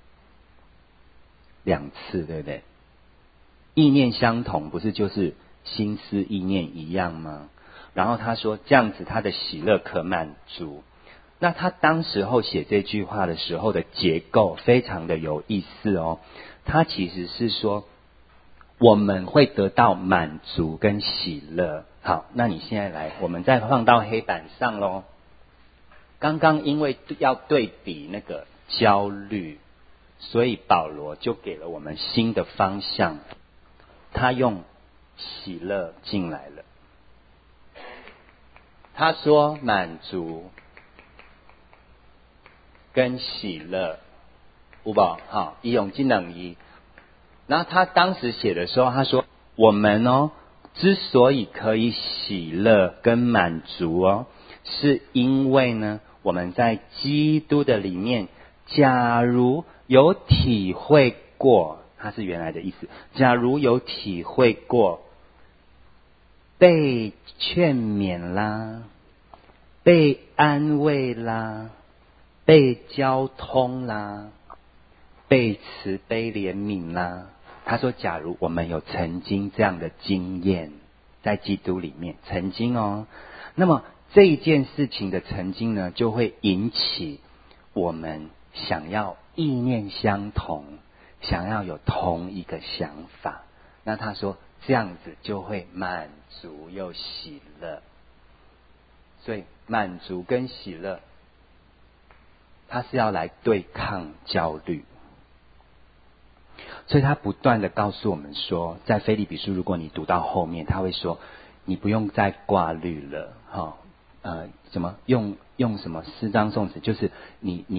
Speaker 2: 两次，对不对？意念相同，不是就是心思意念一样吗？然后他说这样子他的喜乐可满足。那他当时候写这句话的时候的结构非常的有意思哦。他其实是说我们会得到满足跟喜乐。好，那你现在来，我们再放到黑板上咯。刚刚因为要对比那个焦虑，所以保罗就给了我们新的方向，他用喜乐进来了。他说满足跟喜乐有没有？好，一用进等于。然后他当时写的时候，他说我们哦，之所以可以喜乐跟满足哦，是因为呢，我们在基督的里面，假如有体会过，它是原来的意思，假如有体会过被劝勉啦，被安慰啦，被交通啦，被慈悲怜悯啦。他说假如我们有曾经这样的经验，在基督里面曾经哦，那么这一件事情的曾经呢，就会引起我们想要意念相同，想要有同一个想法。那他说这样子就会满足又喜乐。所以满足跟喜乐，它是要来对抗焦虑。所以他不断的告诉我们说，在腓立比书，如果你读到后面，他会说你不用再挂虑了，哈，呃，什么用用什么诗章颂词，就是你你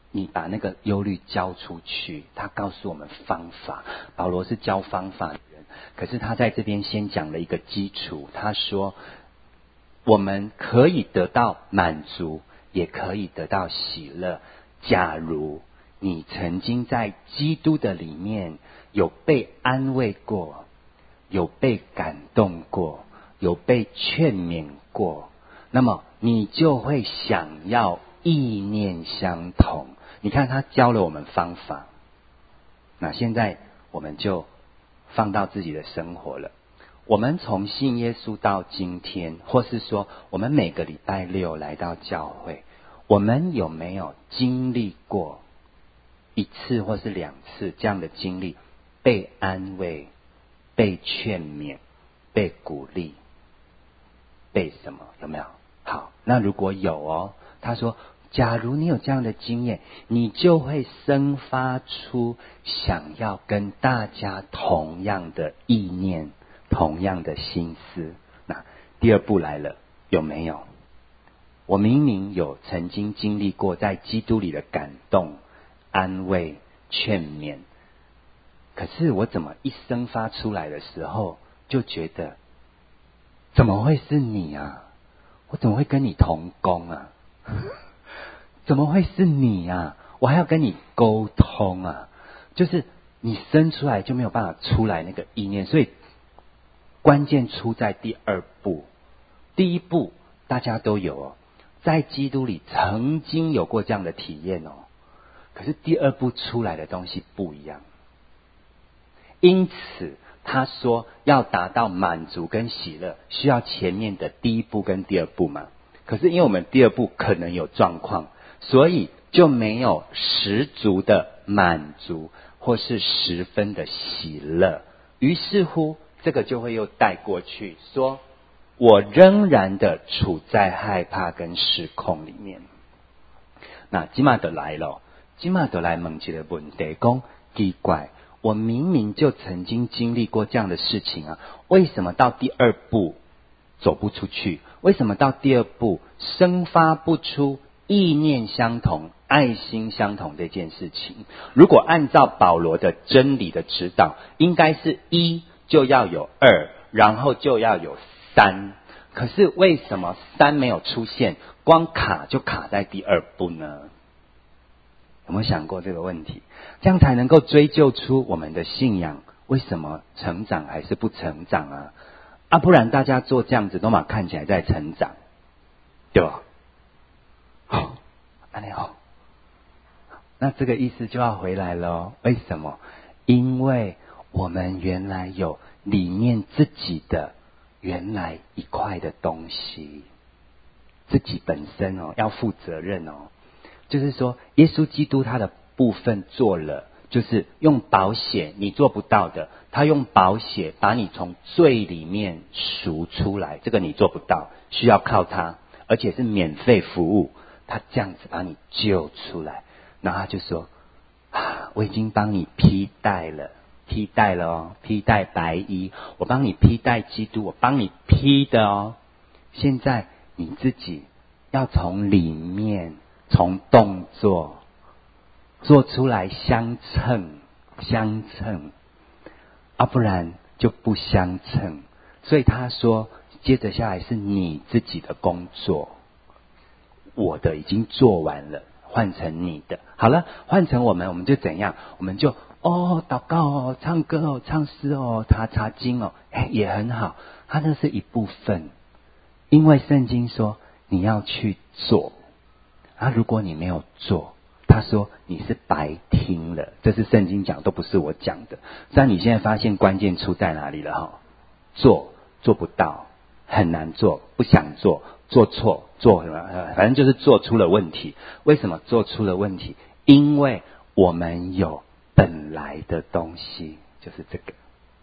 Speaker 2: 你把那个忧虑交出去，他告诉我们方法。保罗是教方法的人，可是他在这边先讲了一个基础，他说我们可以得到满足，也可以得到喜乐。假如你曾经在基督的里面有被安慰过，有被感动过，有被劝勉过，那么你就会想要意念相同。你看他教了我们方法，那现在我们就放到自己的生活了。我们从信耶稣到今天，或是说我们每个礼拜六来到教会，我们有没有经历过一次或是两次这样的经历，被安慰、被劝勉、被鼓励、被什么？有没有？好，那如果有哦，他说假如你有这样的经验，你就会生发出想要跟大家同样的意念、同样的心思。那第二步来了，有没有？我明明有曾经经历过在基督里的感动、安慰、劝勉，可是我怎么一生发出来的时候，就觉得怎么会是你啊？我怎么会跟你同工啊？怎么会是你啊？我还要跟你沟通啊？就是你生出来就没有办法出来那个意念，所以关键出在第二步。第一步大家都有哦，在基督里曾经有过这样的体验哦，可是第二步出来的东西不一样。因此他说要达到满足跟喜乐，需要前面的第一步跟第二步嘛。可是因为我们第二步可能有状况，所以就没有十足的满足或是十分的喜乐，于是乎这个就会又带过去，说我仍然的处在害怕跟失控里面。那今嘛就来了，今嘛就来问一个问题，说奇怪，我明明就曾经经历过这样的事情啊，为什么到第二步走不出去？为什么到第二步生发不出意念相同、爱心相同这件事情？如果按照保罗的真理的指导，应该是一就要有二，然后就要有三。可是为什么三没有出现，光卡就卡在第二步呢？有没有想过这个问题？这样才能够追究出我们的信仰为什么成长还是不成长啊？啊，不然大家做这样子都嘛看起来在成长，对吧？好，安利好，那这个意思就要回来了。为什么？因为我们原来有里面自己的原来一块的东西，自己本身哦要负责任哦。就是说，耶稣基督他的部分做了，就是用宝血你做不到的，他用宝血把你从罪里面赎出来，这个你做不到，需要靠他，而且是免费服务，他这样子把你救出来，然后他就说啊，我已经帮你披戴了，披戴了哦，披戴白衣，我帮你披戴基督，我帮你披的哦，现在你自己要从里面。从动作做出来相称，相称，啊，不然就不相称。所以他说，接着下来是你自己的工作，我的已经做完了，换成你的。好了，换成我们，我们就怎样？我们就哦，祷告哦，唱歌哦，唱诗哦，查查经哦，哎，也很好。它那是一部分，因为圣经说你要去做。啊，如果你没有做，他说你是白听了，这是圣经讲，都不是我讲的。但你现在发现关键出在哪里了哈？做做不到，很难做，不想做，做错，做什么？反正就是做出了问题。为什么做出了问题？因为我们有本来的东西，就是这个。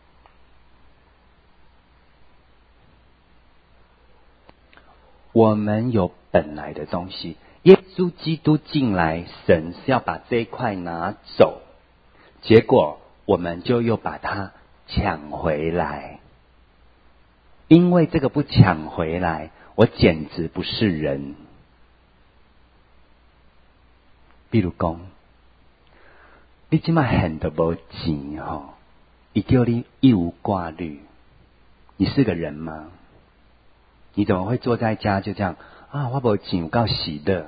Speaker 2: 我们有本来的东西。耶稣基督进来，神是要把这一块拿走，结果我们就又把它抢回来。因为这个不抢回来，我简直不是人。 比如讲，你即摆很都无钱吼，伊叫你一无挂虑，你是个人吗？你怎么会坐在家就这样啊？我无钱，有够喜乐。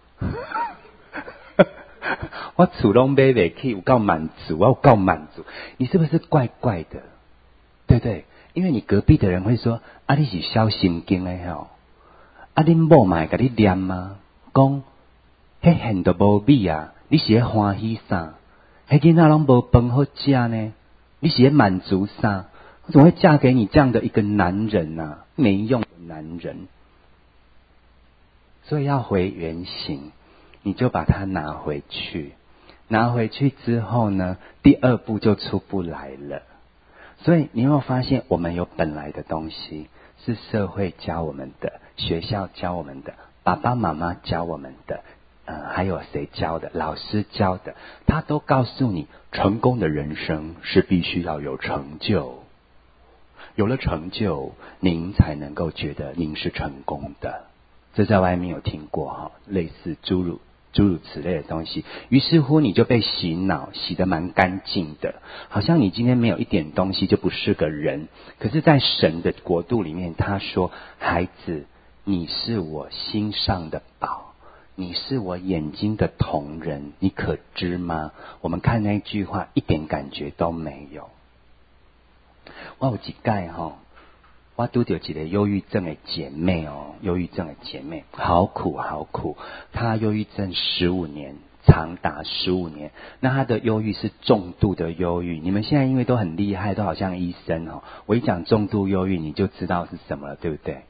Speaker 2: 我厝拢买袂起，有够满足，我有够满足。你是不是怪怪的？对不对？因为你隔壁的人会说：啊，你是小心经的吼，啊，恁某嘛会甲你念吗？讲，迄现都无米啊，你是咧欢喜啥？迄囡仔拢无饭好食呢，你是咧满足啥？我怎么会嫁给你这样的一个男人啊？没用的男人。所以要回原形，你就把它拿回去。拿回去之后呢，第二步就出不来了。所以你有没有发现，我们有本来的东西，是社会教我们的，学校教我们的，爸爸妈妈教我们的，呃，还有谁教的？老师教的，他都告诉你，成功的人生是必须要有成就，有了成就，您才能够觉得您是成功的。这在外面有听过哈，类似诸如诸如此类的东西。于是乎你就被洗脑，洗得蛮干净的，好像你今天没有一点东西就不是个人。可是在神的国度里面，他说，孩子，你是我心上的宝，你是我眼睛的瞳人，你可知吗？我们看那句话一点感觉都没有。我有一次吼，我拄到一个忧郁症的姐妹哦，忧郁症的姐妹，好苦好苦。她忧郁症十五年，长达十五年。那她的忧郁是重度的忧郁。你们现在因为都很厉害，都好像医生哦。我一讲重度忧郁，你就知道是什么了，对不对？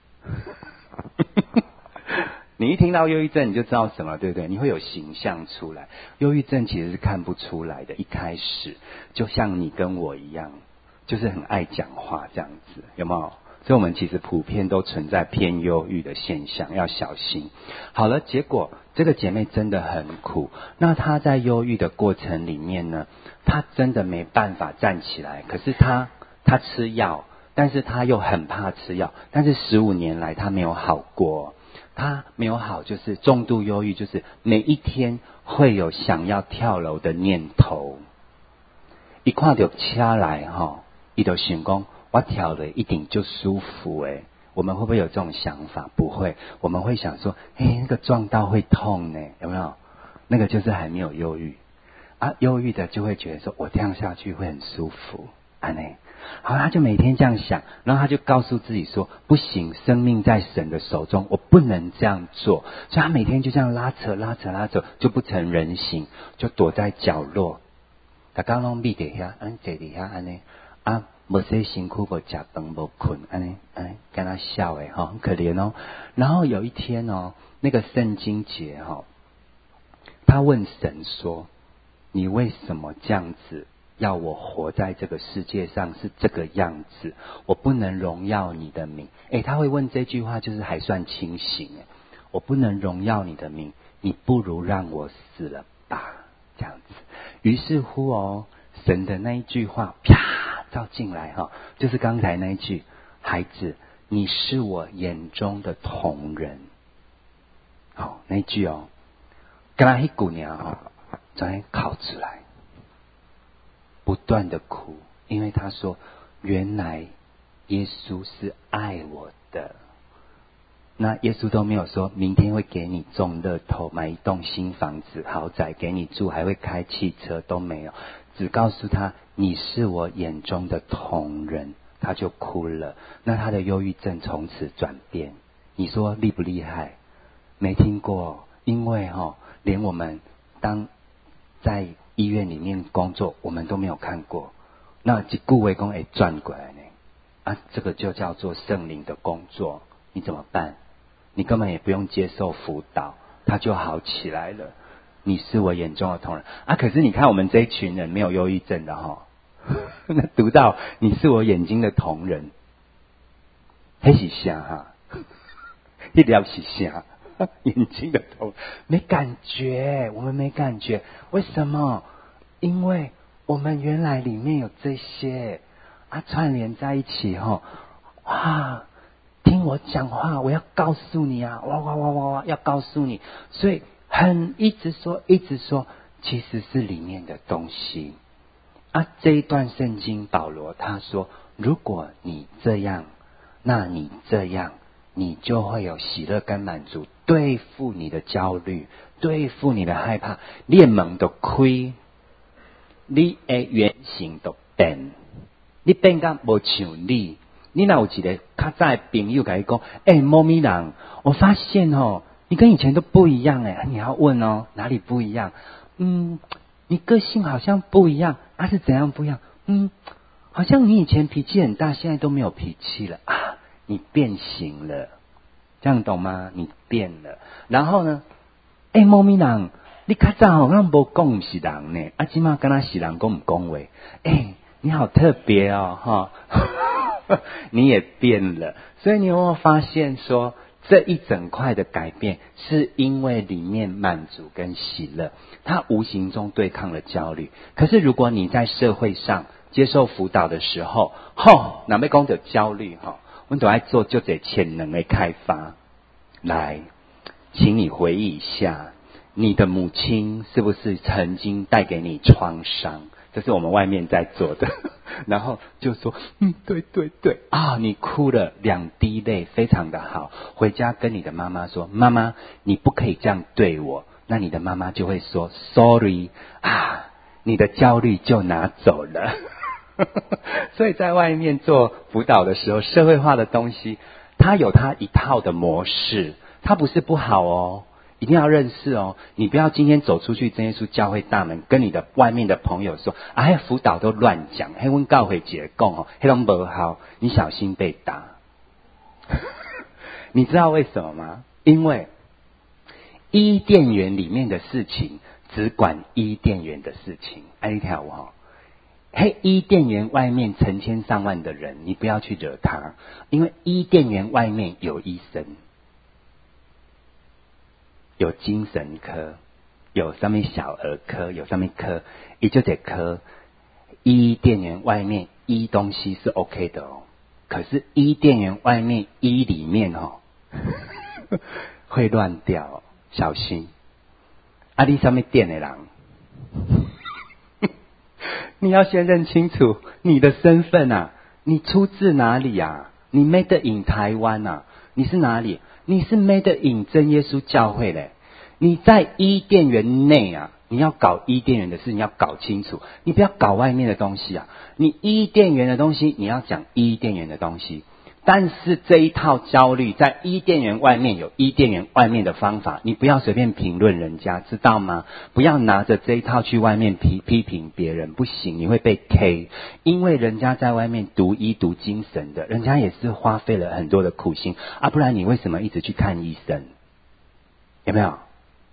Speaker 2: 你一听到忧郁症，你就知道什么，对不对？你会有形象出来。忧郁症其实是看不出来的，一开始就像你跟我一样。就是很爱讲话这样子，有没有？所以我们其实普遍都存在偏忧郁的现象，要小心。好了，结果这个姐妹真的很苦。那她在忧郁的过程里面呢，她真的没办法站起来。可是她她吃药，但是她又很怕吃药。但是十五年来她没有好过，她没有好，就是重度忧郁，就是每一天会有想要跳楼的念头。一看到车来哈。伊就想讲，我跳了一定就舒服诶。我们会不会有这种想法？不会，我们会想说，嘿，那个撞到会痛呢，有没有？那个就是还没有忧郁啊，忧郁的就会觉得说，我这样下去会很舒服，安内。好，他就每天这样想，然后他就告诉自己说，不行，生命在神的手中，我不能这样做。所以他每天就这样拉扯拉扯拉扯，就不成人形，就躲在角落。他刚刚闭在遐，嗯，坐在遐安内。啊，无洗身躯，无食饭，无困，安尼，安跟他笑诶，哈，很可怜哦。然后有一天哦，那个圣经节哈，他问神说：“你为什么这样子要我活在这个世界上是这个样子？我不能荣耀你的名。”诶，他会问这句话，就是还算清醒诶。我不能荣耀你的名，你不如让我死了吧，这样子。于是乎哦，神的那一句话，啪。照进来哈，就是刚才那一句，孩子，你是我眼中的瞳人。好，那一句哦，刚才一姑娘哦，昨天考出来，不断的哭，因为她说，原来耶稣是爱我的。那耶稣都没有说明天会给你中乐透，买一栋新房子、豪宅给你住，还会开汽车，都没有。只告诉他你是我眼中的瞳人，他就哭了。那他的忧郁症从此转变，你说厉不厉害？没听过，因为哈、哦，连我们当在医院里面工作，我们都没有看过。那一句话讲会转过来呢？啊，这个就叫做圣灵的工作。你怎么办？你根本也不用接受辅导，他就好起来了。你是我眼中的瞳人啊！可是你看我们这一群人没有忧郁症的哈，那读到你是我眼睛的瞳人，那是啥哈？一聊是啥？眼睛的瞳没感觉，我们没感觉，为什么？因为我们原来里面有这些啊，串联在一起哈，哇！听我讲话，我要告诉你啊，哇哇哇哇哇，要告诉你，所以。 很一直说一直说，其实是里面的东西啊。这一段圣经保罗他说，如果你这样，那你这样，你就会有喜乐跟满足，对付你的焦虑，对付你的害怕，你的门就开，你的原形就变，你变到不像你。你若有一个较早的朋友跟你讲，哎，猫咪人，我发现哦，你跟以前都不一样哎，你要问哦，哪里不一样？嗯，你个性好像不一样，啊是怎样不一样？嗯，好像你以前脾气很大，现在都没有脾气了啊，你变形了，这样懂吗？你变了。然后呢，哎，猫咪人，你较早好像无讲是人呢，啊，今嘛跟他是人讲唔讲话？哎，你好特别哦，哈。你也变了，所以你有没有发现说，这一整块的改变是因为里面满足跟喜乐，它无形中对抗了焦虑。可是如果你在社会上接受辅导的时候，吼，哪被讲到焦虑哈，我们都爱做就这潜能的开发。来，请你回忆一下，你的母亲是不是曾经带给你创伤？这是我们外面在做的，然后就说，嗯，对对对，啊，你哭了两滴泪，非常的好。回家跟你的妈妈说，妈妈，你不可以这样对我。那你的妈妈就会说 ，sorry 啊，你的焦虑就拿走了。所以在外面做辅导的时候，社会化的东西，它有它一套的模式，它不是不好哦。一定要认识哦！你不要今天走出去真耶稣教会大门，跟你的外面的朋友说，啊，嘿辅导都乱讲，嘿阮教会姐讲哦，嘿拢不好，你小心被打。你知道为什么吗？因为伊甸园里面的事情只管伊甸园的事情，哎，你听我哈，嘿，伊甸园外面成千上万的人，你不要去惹他，因为伊甸园外面有医生。有精神科，有上面小儿科，有上面科，也就这科。伊甸园外面医东西是 OK 的哦，可是伊甸园外面医里面哦，会乱掉哦，小心。啊，你上面店的人，你要先认清楚你的身份啊，你出自哪里啊？你 made in 台湾啊？你是哪里？你是 made in 真耶稣教会嘞，你在伊甸园内啊，你要搞伊甸园的事，你要搞清楚，你不要搞外面的东西啊。你伊甸园的东西，你要讲伊甸园的东西。但是这一套焦虑，在伊甸园外面有伊甸园外面的方法，你不要随便评论人家，知道吗？不要拿着这一套去外面批批评别人，不行，你会被 K。因为人家在外面读医读精神的，人家也是花费了很多的苦心啊，不然你为什么一直去看医生？有没有？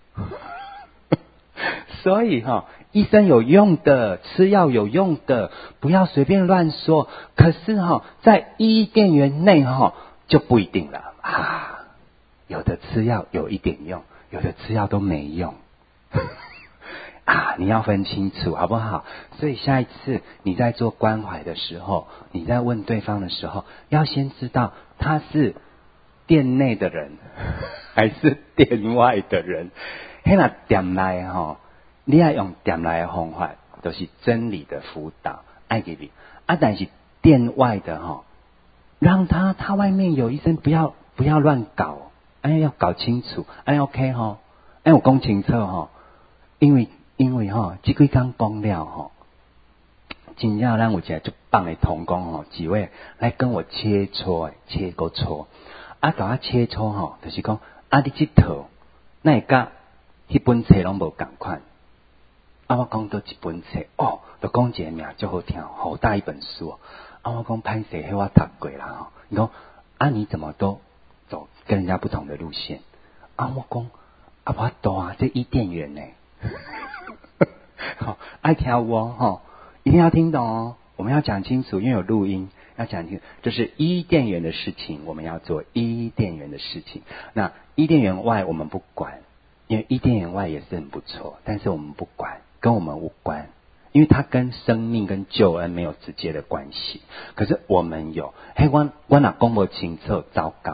Speaker 2: 所以哈、哦，医生有用的，吃药有用的，不要随便乱说。可是哈、哦，在伊甸园内哈、哦、就不一定了啊，有的吃药有一点用，有的吃药都没用啊，你要分清楚好不好？所以下一次你在做关怀的时候，你在问对方的时候，要先知道他是店内的人还是店外的人。迄那店内吼，你要用店内的方法，都、就是真理的辅导，爱给你啊。但是店外的吼，让他他外面有医生，不要不要乱搞，哎，要搞清楚，哎 ，OK 吼，哎，我讲清楚吼，因为因为吼，这几天讲了吼，真正让我一个就棒的同工吼，几位来跟我切磋，切个磋，啊，甲我切磋吼，就是讲啊，你这套那个。迄本册拢无共款，啊！我讲到一本册，哦，就讲一个名足好听，好大一本书哦。啊！我讲歹势，迄我读过啦吼。你讲啊，你怎么都走跟人家不同的路线？啊！我讲啊，我多啊，这伊甸园呢。好，爱听我吼，一定要听懂哦。我们要讲清楚，因为有录音，要讲清楚，这是伊甸园的事情，我们要做伊甸园的事情。那伊甸园外我们不管。因为伊甸园外也是很不错，但是我们不管，跟我们无关，因为它跟生命跟救恩没有直接的关系。可是我们有，嘿，我我哪讲不清楚，糟糕。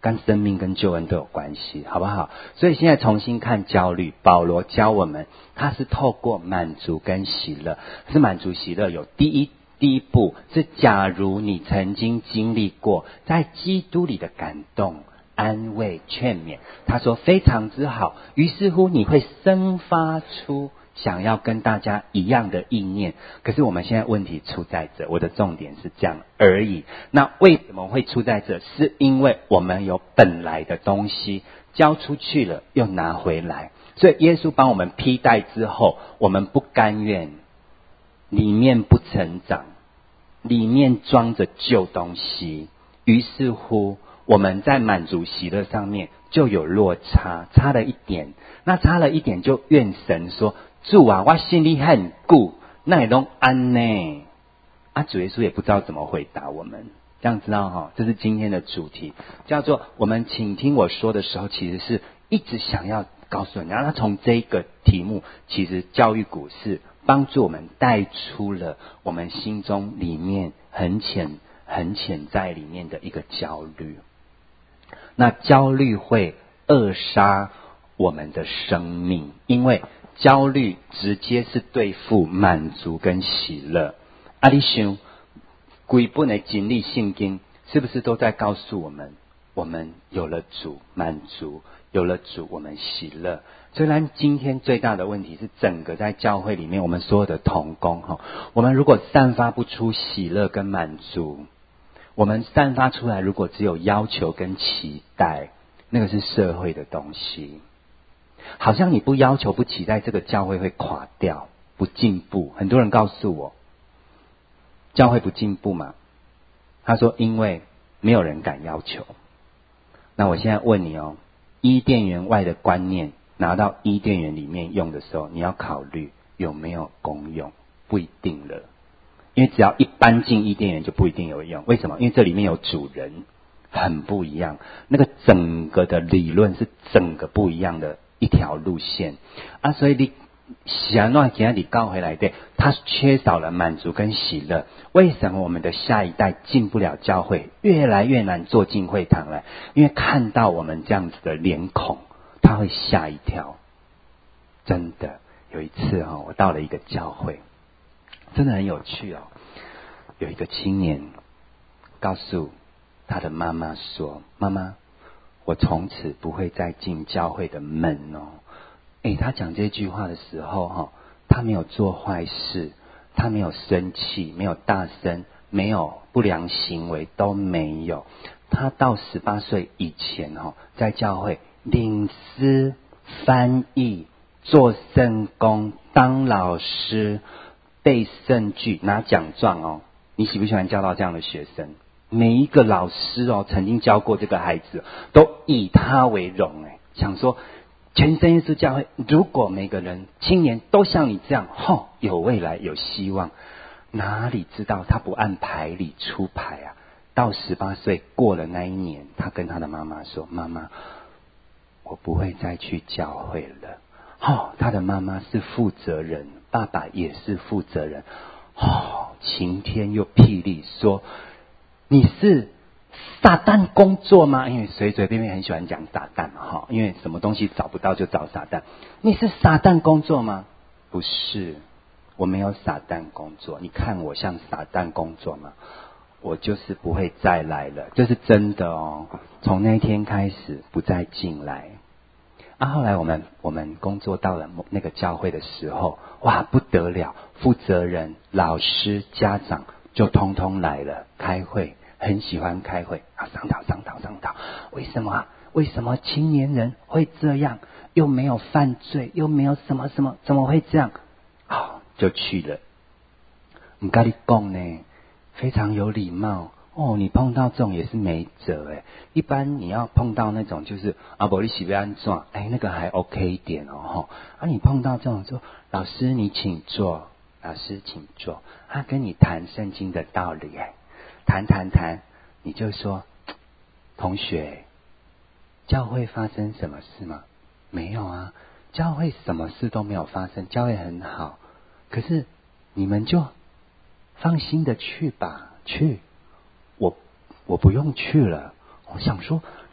Speaker 2: 跟生命跟救恩都有关系，好不好？所以现在重新看焦虑，保罗教我们，他是透过满足跟喜乐，是满足喜乐有第一第一步是，假如你曾经经历过在基督里的感动、安慰、劝勉，他说非常之好，于是乎你会生发出想要跟大家一样的意念。可是我们现在问题出在这，我的重点是这样而已。那为什么会出在这？是因为我们有本来的东西交出去了，又拿回来，所以耶稣帮我们披戴之后，我们不甘愿，里面不成长，里面装着旧东西，于是乎我们在满足喜乐上面就有落差，差了一点，那差了一点就怨神说，主啊，我心里很固，那也都安呢。啊，主耶稣也不知道怎么回答我们，这样知道哈？这是今天的主题，叫做我们请听我说的时候，其实是一直想要告诉你，然后他从这个题目，其实教育股是帮助我们带出了我们心中里面很浅、很潜在里面的一个焦虑。那焦虑会扼杀我们的生命，因为焦虑直接是对付满足跟喜乐。啊，你想，几本的经历圣经是不是都在告诉我们，我们有了主满足，有了主我们喜乐？虽然今天最大的问题是，整个在教会里面，我们所有的同工哈，我们如果散发不出喜乐跟满足，我们散发出来，如果只有要求跟期待，那个是社会的东西。好像你不要求不期待，这个教会会垮掉，不进步。很多人告诉我，教会不进步嘛？他说，因为没有人敢要求。那我现在问你哦，伊甸园外的观念拿到伊甸园里面用的时候，你要考虑有没有功用，不一定了。因为只要一搬进伊甸园就不一定有用，为什么？因为这里面有主人，很不一样。那个整个的理论是整个不一样的一条路线啊，所以你想让给你告回来的，它缺少了满足跟喜乐。为什么我们的下一代进不了教会，越来越难坐进会堂来？因为看到我们这样子的脸孔，他会吓一跳。真的，有一次哦，我到了一个教会。真的很有趣哦，有一个青年告诉他的妈妈说，妈妈，我从此不会再进教会的门哦。诶，他讲这句话的时候哈，他没有做坏事，他没有生气，没有大声，没有不良行为，都没有。他到十八岁以前哈，在教会领诗、翻译、做圣工、当老师、背圣句、拿奖状哦。你喜不喜欢教到这样的学生？每一个老师哦，曾经教过这个孩子，都以他为荣哎，想说全真耶稣教会，如果每个人青年都像你这样，吼，有未来，有希望。哪里知道他不按牌理出牌啊？到十八岁过了那一年，他跟他的妈妈说：“妈妈，我不会再去教会了。”哦，他的妈妈是负责人，爸爸也是负责人。哦，晴天又霹雳说：“你是撒旦工作吗？”因为随随便便很喜欢讲撒旦哈，因为什么东西找不到就找撒旦。你是撒旦工作吗？不是，我没有撒旦工作。你看我像撒旦工作吗？我就是不会再来了，这是真的哦。从那天开始不再进来。啊，后来我们我们工作到了那个教会的时候，哇，不得了！负责人、老师、家长就通通来了，开会，很喜欢开会啊，商讨商讨商讨，为什么啊？为什么青年人会这样？又没有犯罪，又没有什么什么，怎么会这样？好，就去了。唔跟你讲呢，非常有礼貌。哦，你碰到这种也是没辙诶。一般你要碰到那种就是啊，不你喜不安怎？哎，那个还 OK 一点哦吼。啊，你碰到这种说，老师你请坐，老师请坐。他跟你谈圣经的道理诶，谈谈谈，你就说，同学，教会发生什么事吗？没有啊，教会什么事都没有发生，教会很好。可是你们就放心的去吧，去。我我不用去了。我想说，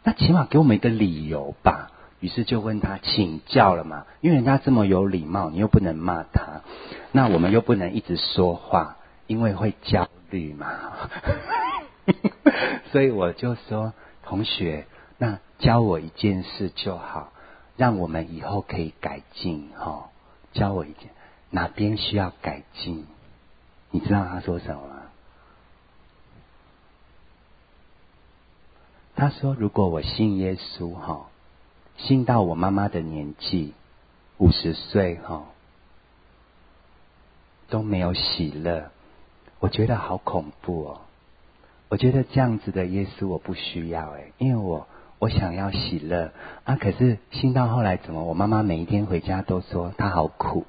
Speaker 2: 那起码给我们一个理由吧。于是就问他请教了嘛，因为人家这么有礼貌，你又不能骂他，那我们又不能一直说话，因为会焦虑嘛。所以我就说，同学，那教我一件事就好，让我们以后可以改进哈。教我一件，哪边需要改进？你知道他说什么吗？他说：“如果我信耶稣哈。”信到我妈妈的年纪，五十岁哈，都没有喜乐，我觉得好恐怖哦。我觉得这样子的耶稣我不需要诶，因为我我想要喜乐啊。可是信到后来怎么？我妈妈每一天回家都说她好苦，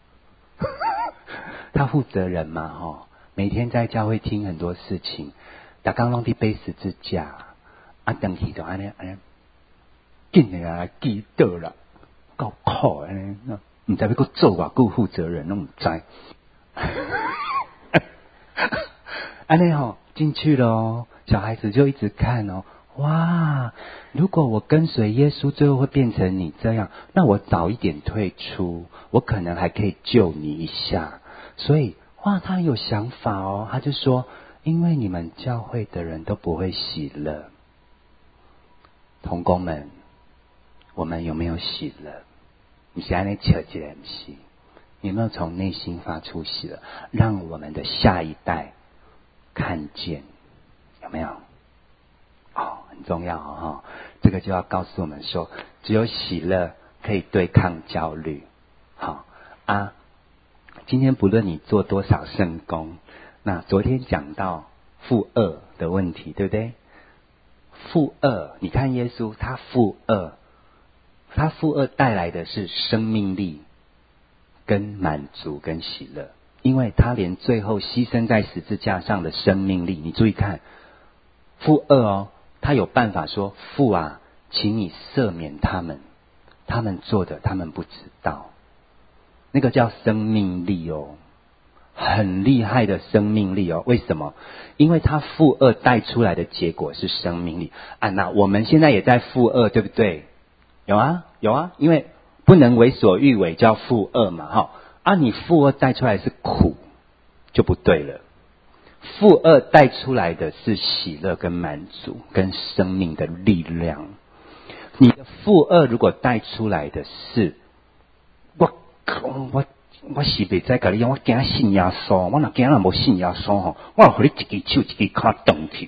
Speaker 2: 她负责人嘛哈，每天在教会听很多事情，打刚弄的背十字架啊，等起就安尼安尼。紧的啊，记到啦，够苦安尼，唔知要搁做偌久负责人，拢唔知。安尼吼进去咯，小孩子就一直看哦，哇！如果我跟随耶稣，最后会变成你这样，那我早一点退出，我可能还可以救你一下。所以，哇，他很有想法哦，他就说，因为你们教会的人都不会喜乐，同工们。我们有没有喜乐？你现在扯起来不是？有没有从内心发出喜乐，让我们的下一代看见？有没有？哦，很重要哦，这个就要告诉我们说，只有喜乐可以对抗焦虑。好啊，今天不论你做多少圣功，那昨天讲到负二的问题，对不对？负二，你看耶稣他负二。他负二带来的是生命力跟满足跟喜乐，因为他连最后牺牲在十字架上的生命力，你注意看，负二哦，他有办法说父啊，请你赦免他们，他们做的他们不知道，那个叫生命力哦，很厉害的生命力哦。为什么？因为他负二带出来的结果是生命力啊。那我们现在也在负二，对不对？有啊有啊，因为不能为所欲为叫负二嘛哈啊，你负二带出来是苦就不对了，负二带出来的是喜乐跟满足跟生命的力量。你的负二如果带出来的是我我我是袂知甲你讲，我惊信耶稣，我若惊若无信耶稣吼，我互你一只手一只脚断去。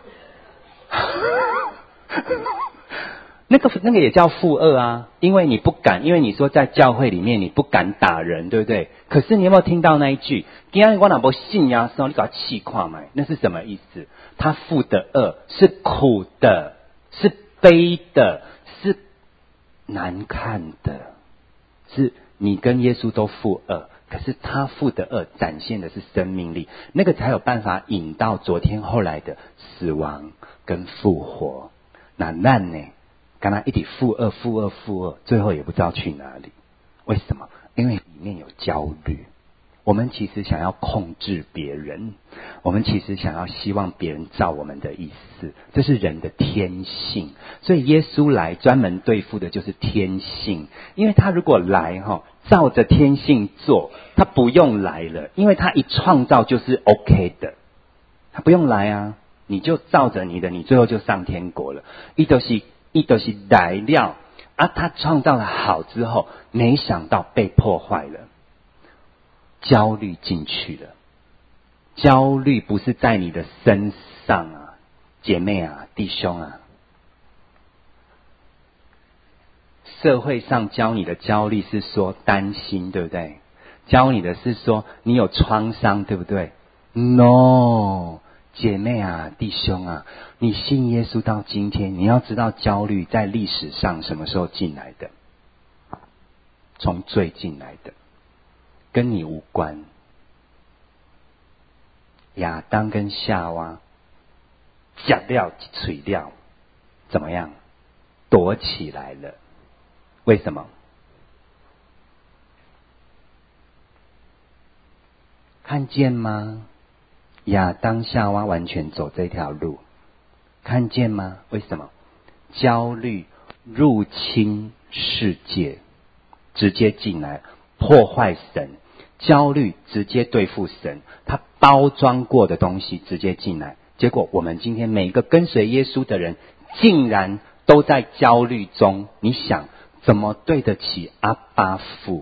Speaker 2: 那个那个也叫负二啊，因为你不敢，因为你说在教会里面你不敢打人，对不对？可是你有没有听到那一句？今天我若无信耶稣，你给他气垮嘛？那是什么意思？他负的恶是苦的，是悲的，是难看的，是你跟耶稣都负二，可是他负的恶展现的是生命力，那个才有办法引到昨天后来的死亡跟复活。那难呢？刚才一直负二负二负二，最后也不知道去哪里。为什么？因为里面有焦虑。我们其实想要控制别人，我们其实想要希望别人照我们的意思，这是人的天性。所以耶稣来专门对付的就是天性，因为他如果来哈，照着天性做，他不用来了，因为他一创造就是 OK 的，他不用来啊，你就照着你的，你最后就上天国了。一都是一都是来料啊，他创造了好之后，没想到被破坏了，焦虑进去了。焦虑不是在你的身上啊，姐妹啊，弟兄啊。社会上教你的焦虑是说担心，对不对？教你的是说你有创伤，对不对？ No， 姐妹啊，弟兄啊，你信耶稣到今天，你要知道焦虑在历史上什么时候进来的？从罪进来的，跟你无关。亚当跟夏娃吃了嘴了，怎么样？躲起来了。为什么？看见吗？亚当夏娃完全走这条路，看见吗？为什么？ 焦虑入侵世界，直接进来破坏神。焦虑直接对付神，他包装过的东西直接进来。结果我们今天每一个跟随耶稣的人，竟然都在焦虑中。你想怎么对得起阿爸父？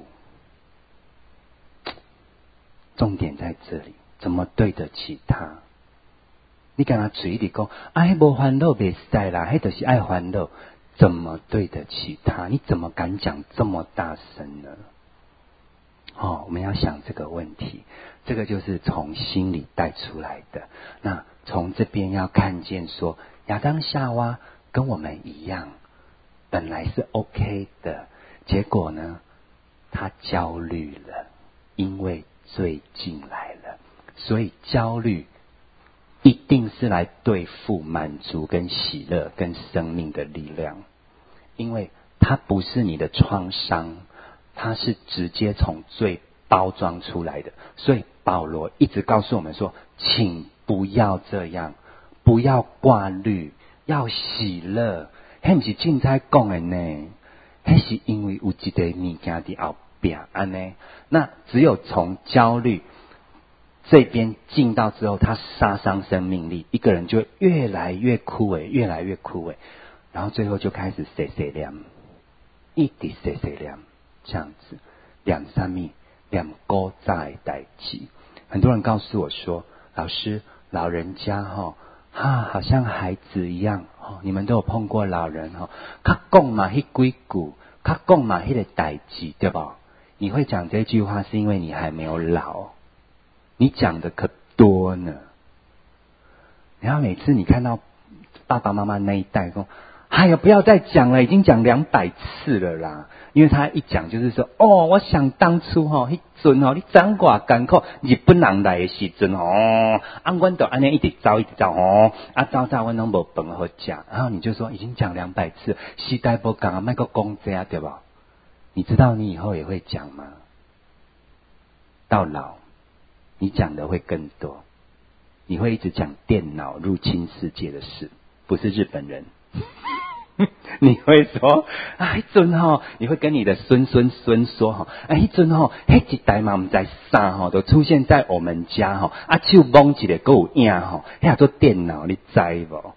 Speaker 2: 重点在这里，怎么对得起他？你跟他嘴里讲，哎，无烦恼袂使啦，迄就是爱烦恼，怎么对得起他？你怎么敢讲这么大声呢？哦，我们要想这个问题，这个就是从心里带出来的。那从这边要看见说，亚当夏娃跟我们一样，本来是 OK 的，结果呢，他焦虑了，因为罪进来了，所以焦虑一定是来对付满足跟喜乐跟生命的力量，因为它不是你的创伤，它是直接从罪包装出来的。所以保罗一直告诉我们说，请不要这样，不要挂虑，要喜乐。那不是凊彩讲的呢，那是因为有一个物件在后面安呢。那只有从焦虑这边进到之后，它杀伤生命力，一个人就会越来越枯萎，越来越枯萎，然后最后就开始碎碎念，一直碎碎念，这样子两三米两勾在代际。很多人告诉我说，老师，老人家哈啊，好像孩子一样哦。你们都有碰过老人哈，他讲嘛迄几句，他讲嘛迄个代志，对吧？你会讲这句话，是因为你还没有老。你讲的可多呢。然后每次你看到爸爸妈妈那一代说，哎呀，不要再讲了，已经讲两百次了啦。因为他一讲就是说，哦，我想当初吼，迄阵吼，你掌挂艰苦，日本人来的时阵哦，啊，阮都安尼一直走一直走哦，啊，走走阮拢无饭好食。然后你就说已经讲两百次，时代不讲啊，卖个讲这啊，对吧？你知道你以后也会讲吗？到老。你讲的会更多，你会一直讲电脑入侵世界的事，不是日本人。你会说，啊，迄阵吼，你会跟你的孙孙孙说吼，啊，迄阵吼，迄一代嘛唔知啥吼，都出现在我们家吼，啊，手摸一个，还有影吼，迄叫做电脑，你知无？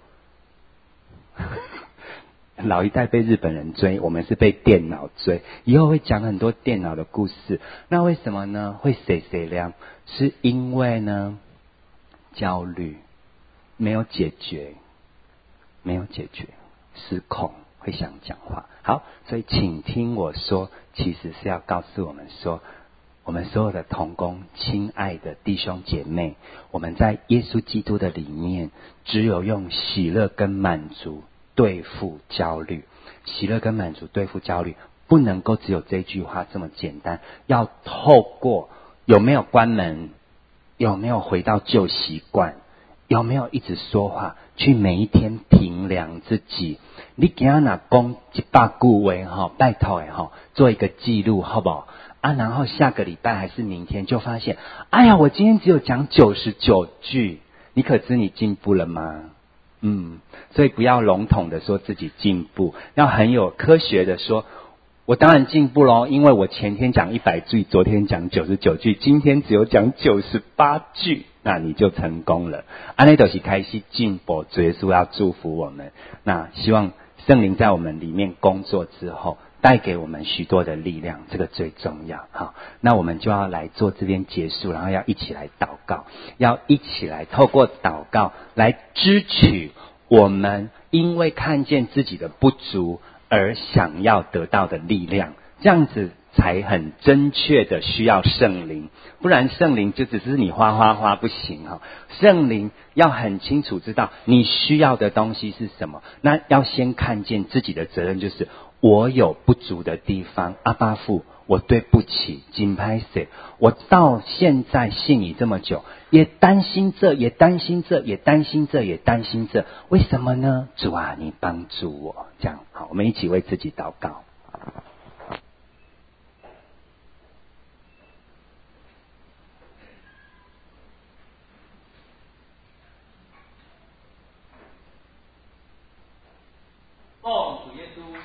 Speaker 2: 老一代被日本人追，我们是被电脑追。以后会讲很多电脑的故事。那为什么呢？会谁谁亮？是因为呢，焦虑没有解决，没有解决，失控，会想讲话。好，所以请听我说，其实是要告诉我们说，我们所有的同工，亲爱的弟兄姐妹，我们在耶稣基督的里面，只有用喜乐跟满足对付焦虑，喜乐跟满足对付焦虑，不能够只有这句话这么简单，要透过有没有关门，有没有回到旧习惯，有没有一直说话，去每一天评量自己。你今天若讲一百句话哈，拜托的哈，做一个记录好不好？啊，然后下个礼拜还是明天就发现，哎呀，我今天只有讲九十九句，你可知你进步了吗？嗯，所以不要笼统的说自己进步，要很有科学的说，我当然进步咯，因为我前天讲一百句，昨天讲九十九句，今天只有讲九十八句，那你就成功了。安内都是开始进步，主耶稣要祝福我们。那希望圣灵在我们里面工作之后，带给我们许多的力量，这个最重要。好，那我们就要来做这边结束，然后要一起来祷告，要一起来透过祷告来支取我们因为看见自己的不足而想要得到的力量，这样子才很正确的需要圣灵，不然圣灵就只是你花花花不行哈。圣灵要很清楚知道你需要的东西是什么，那要先看见自己的责任，就是我有不足的地方，阿爸父，我对不起，紧拍谁？我到现在信你这么久，也担心这，也担心这，也担心这，也担心这，为什么呢？主啊，你帮助我。这样好，我们一起为自己祷告。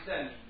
Speaker 2: 证明。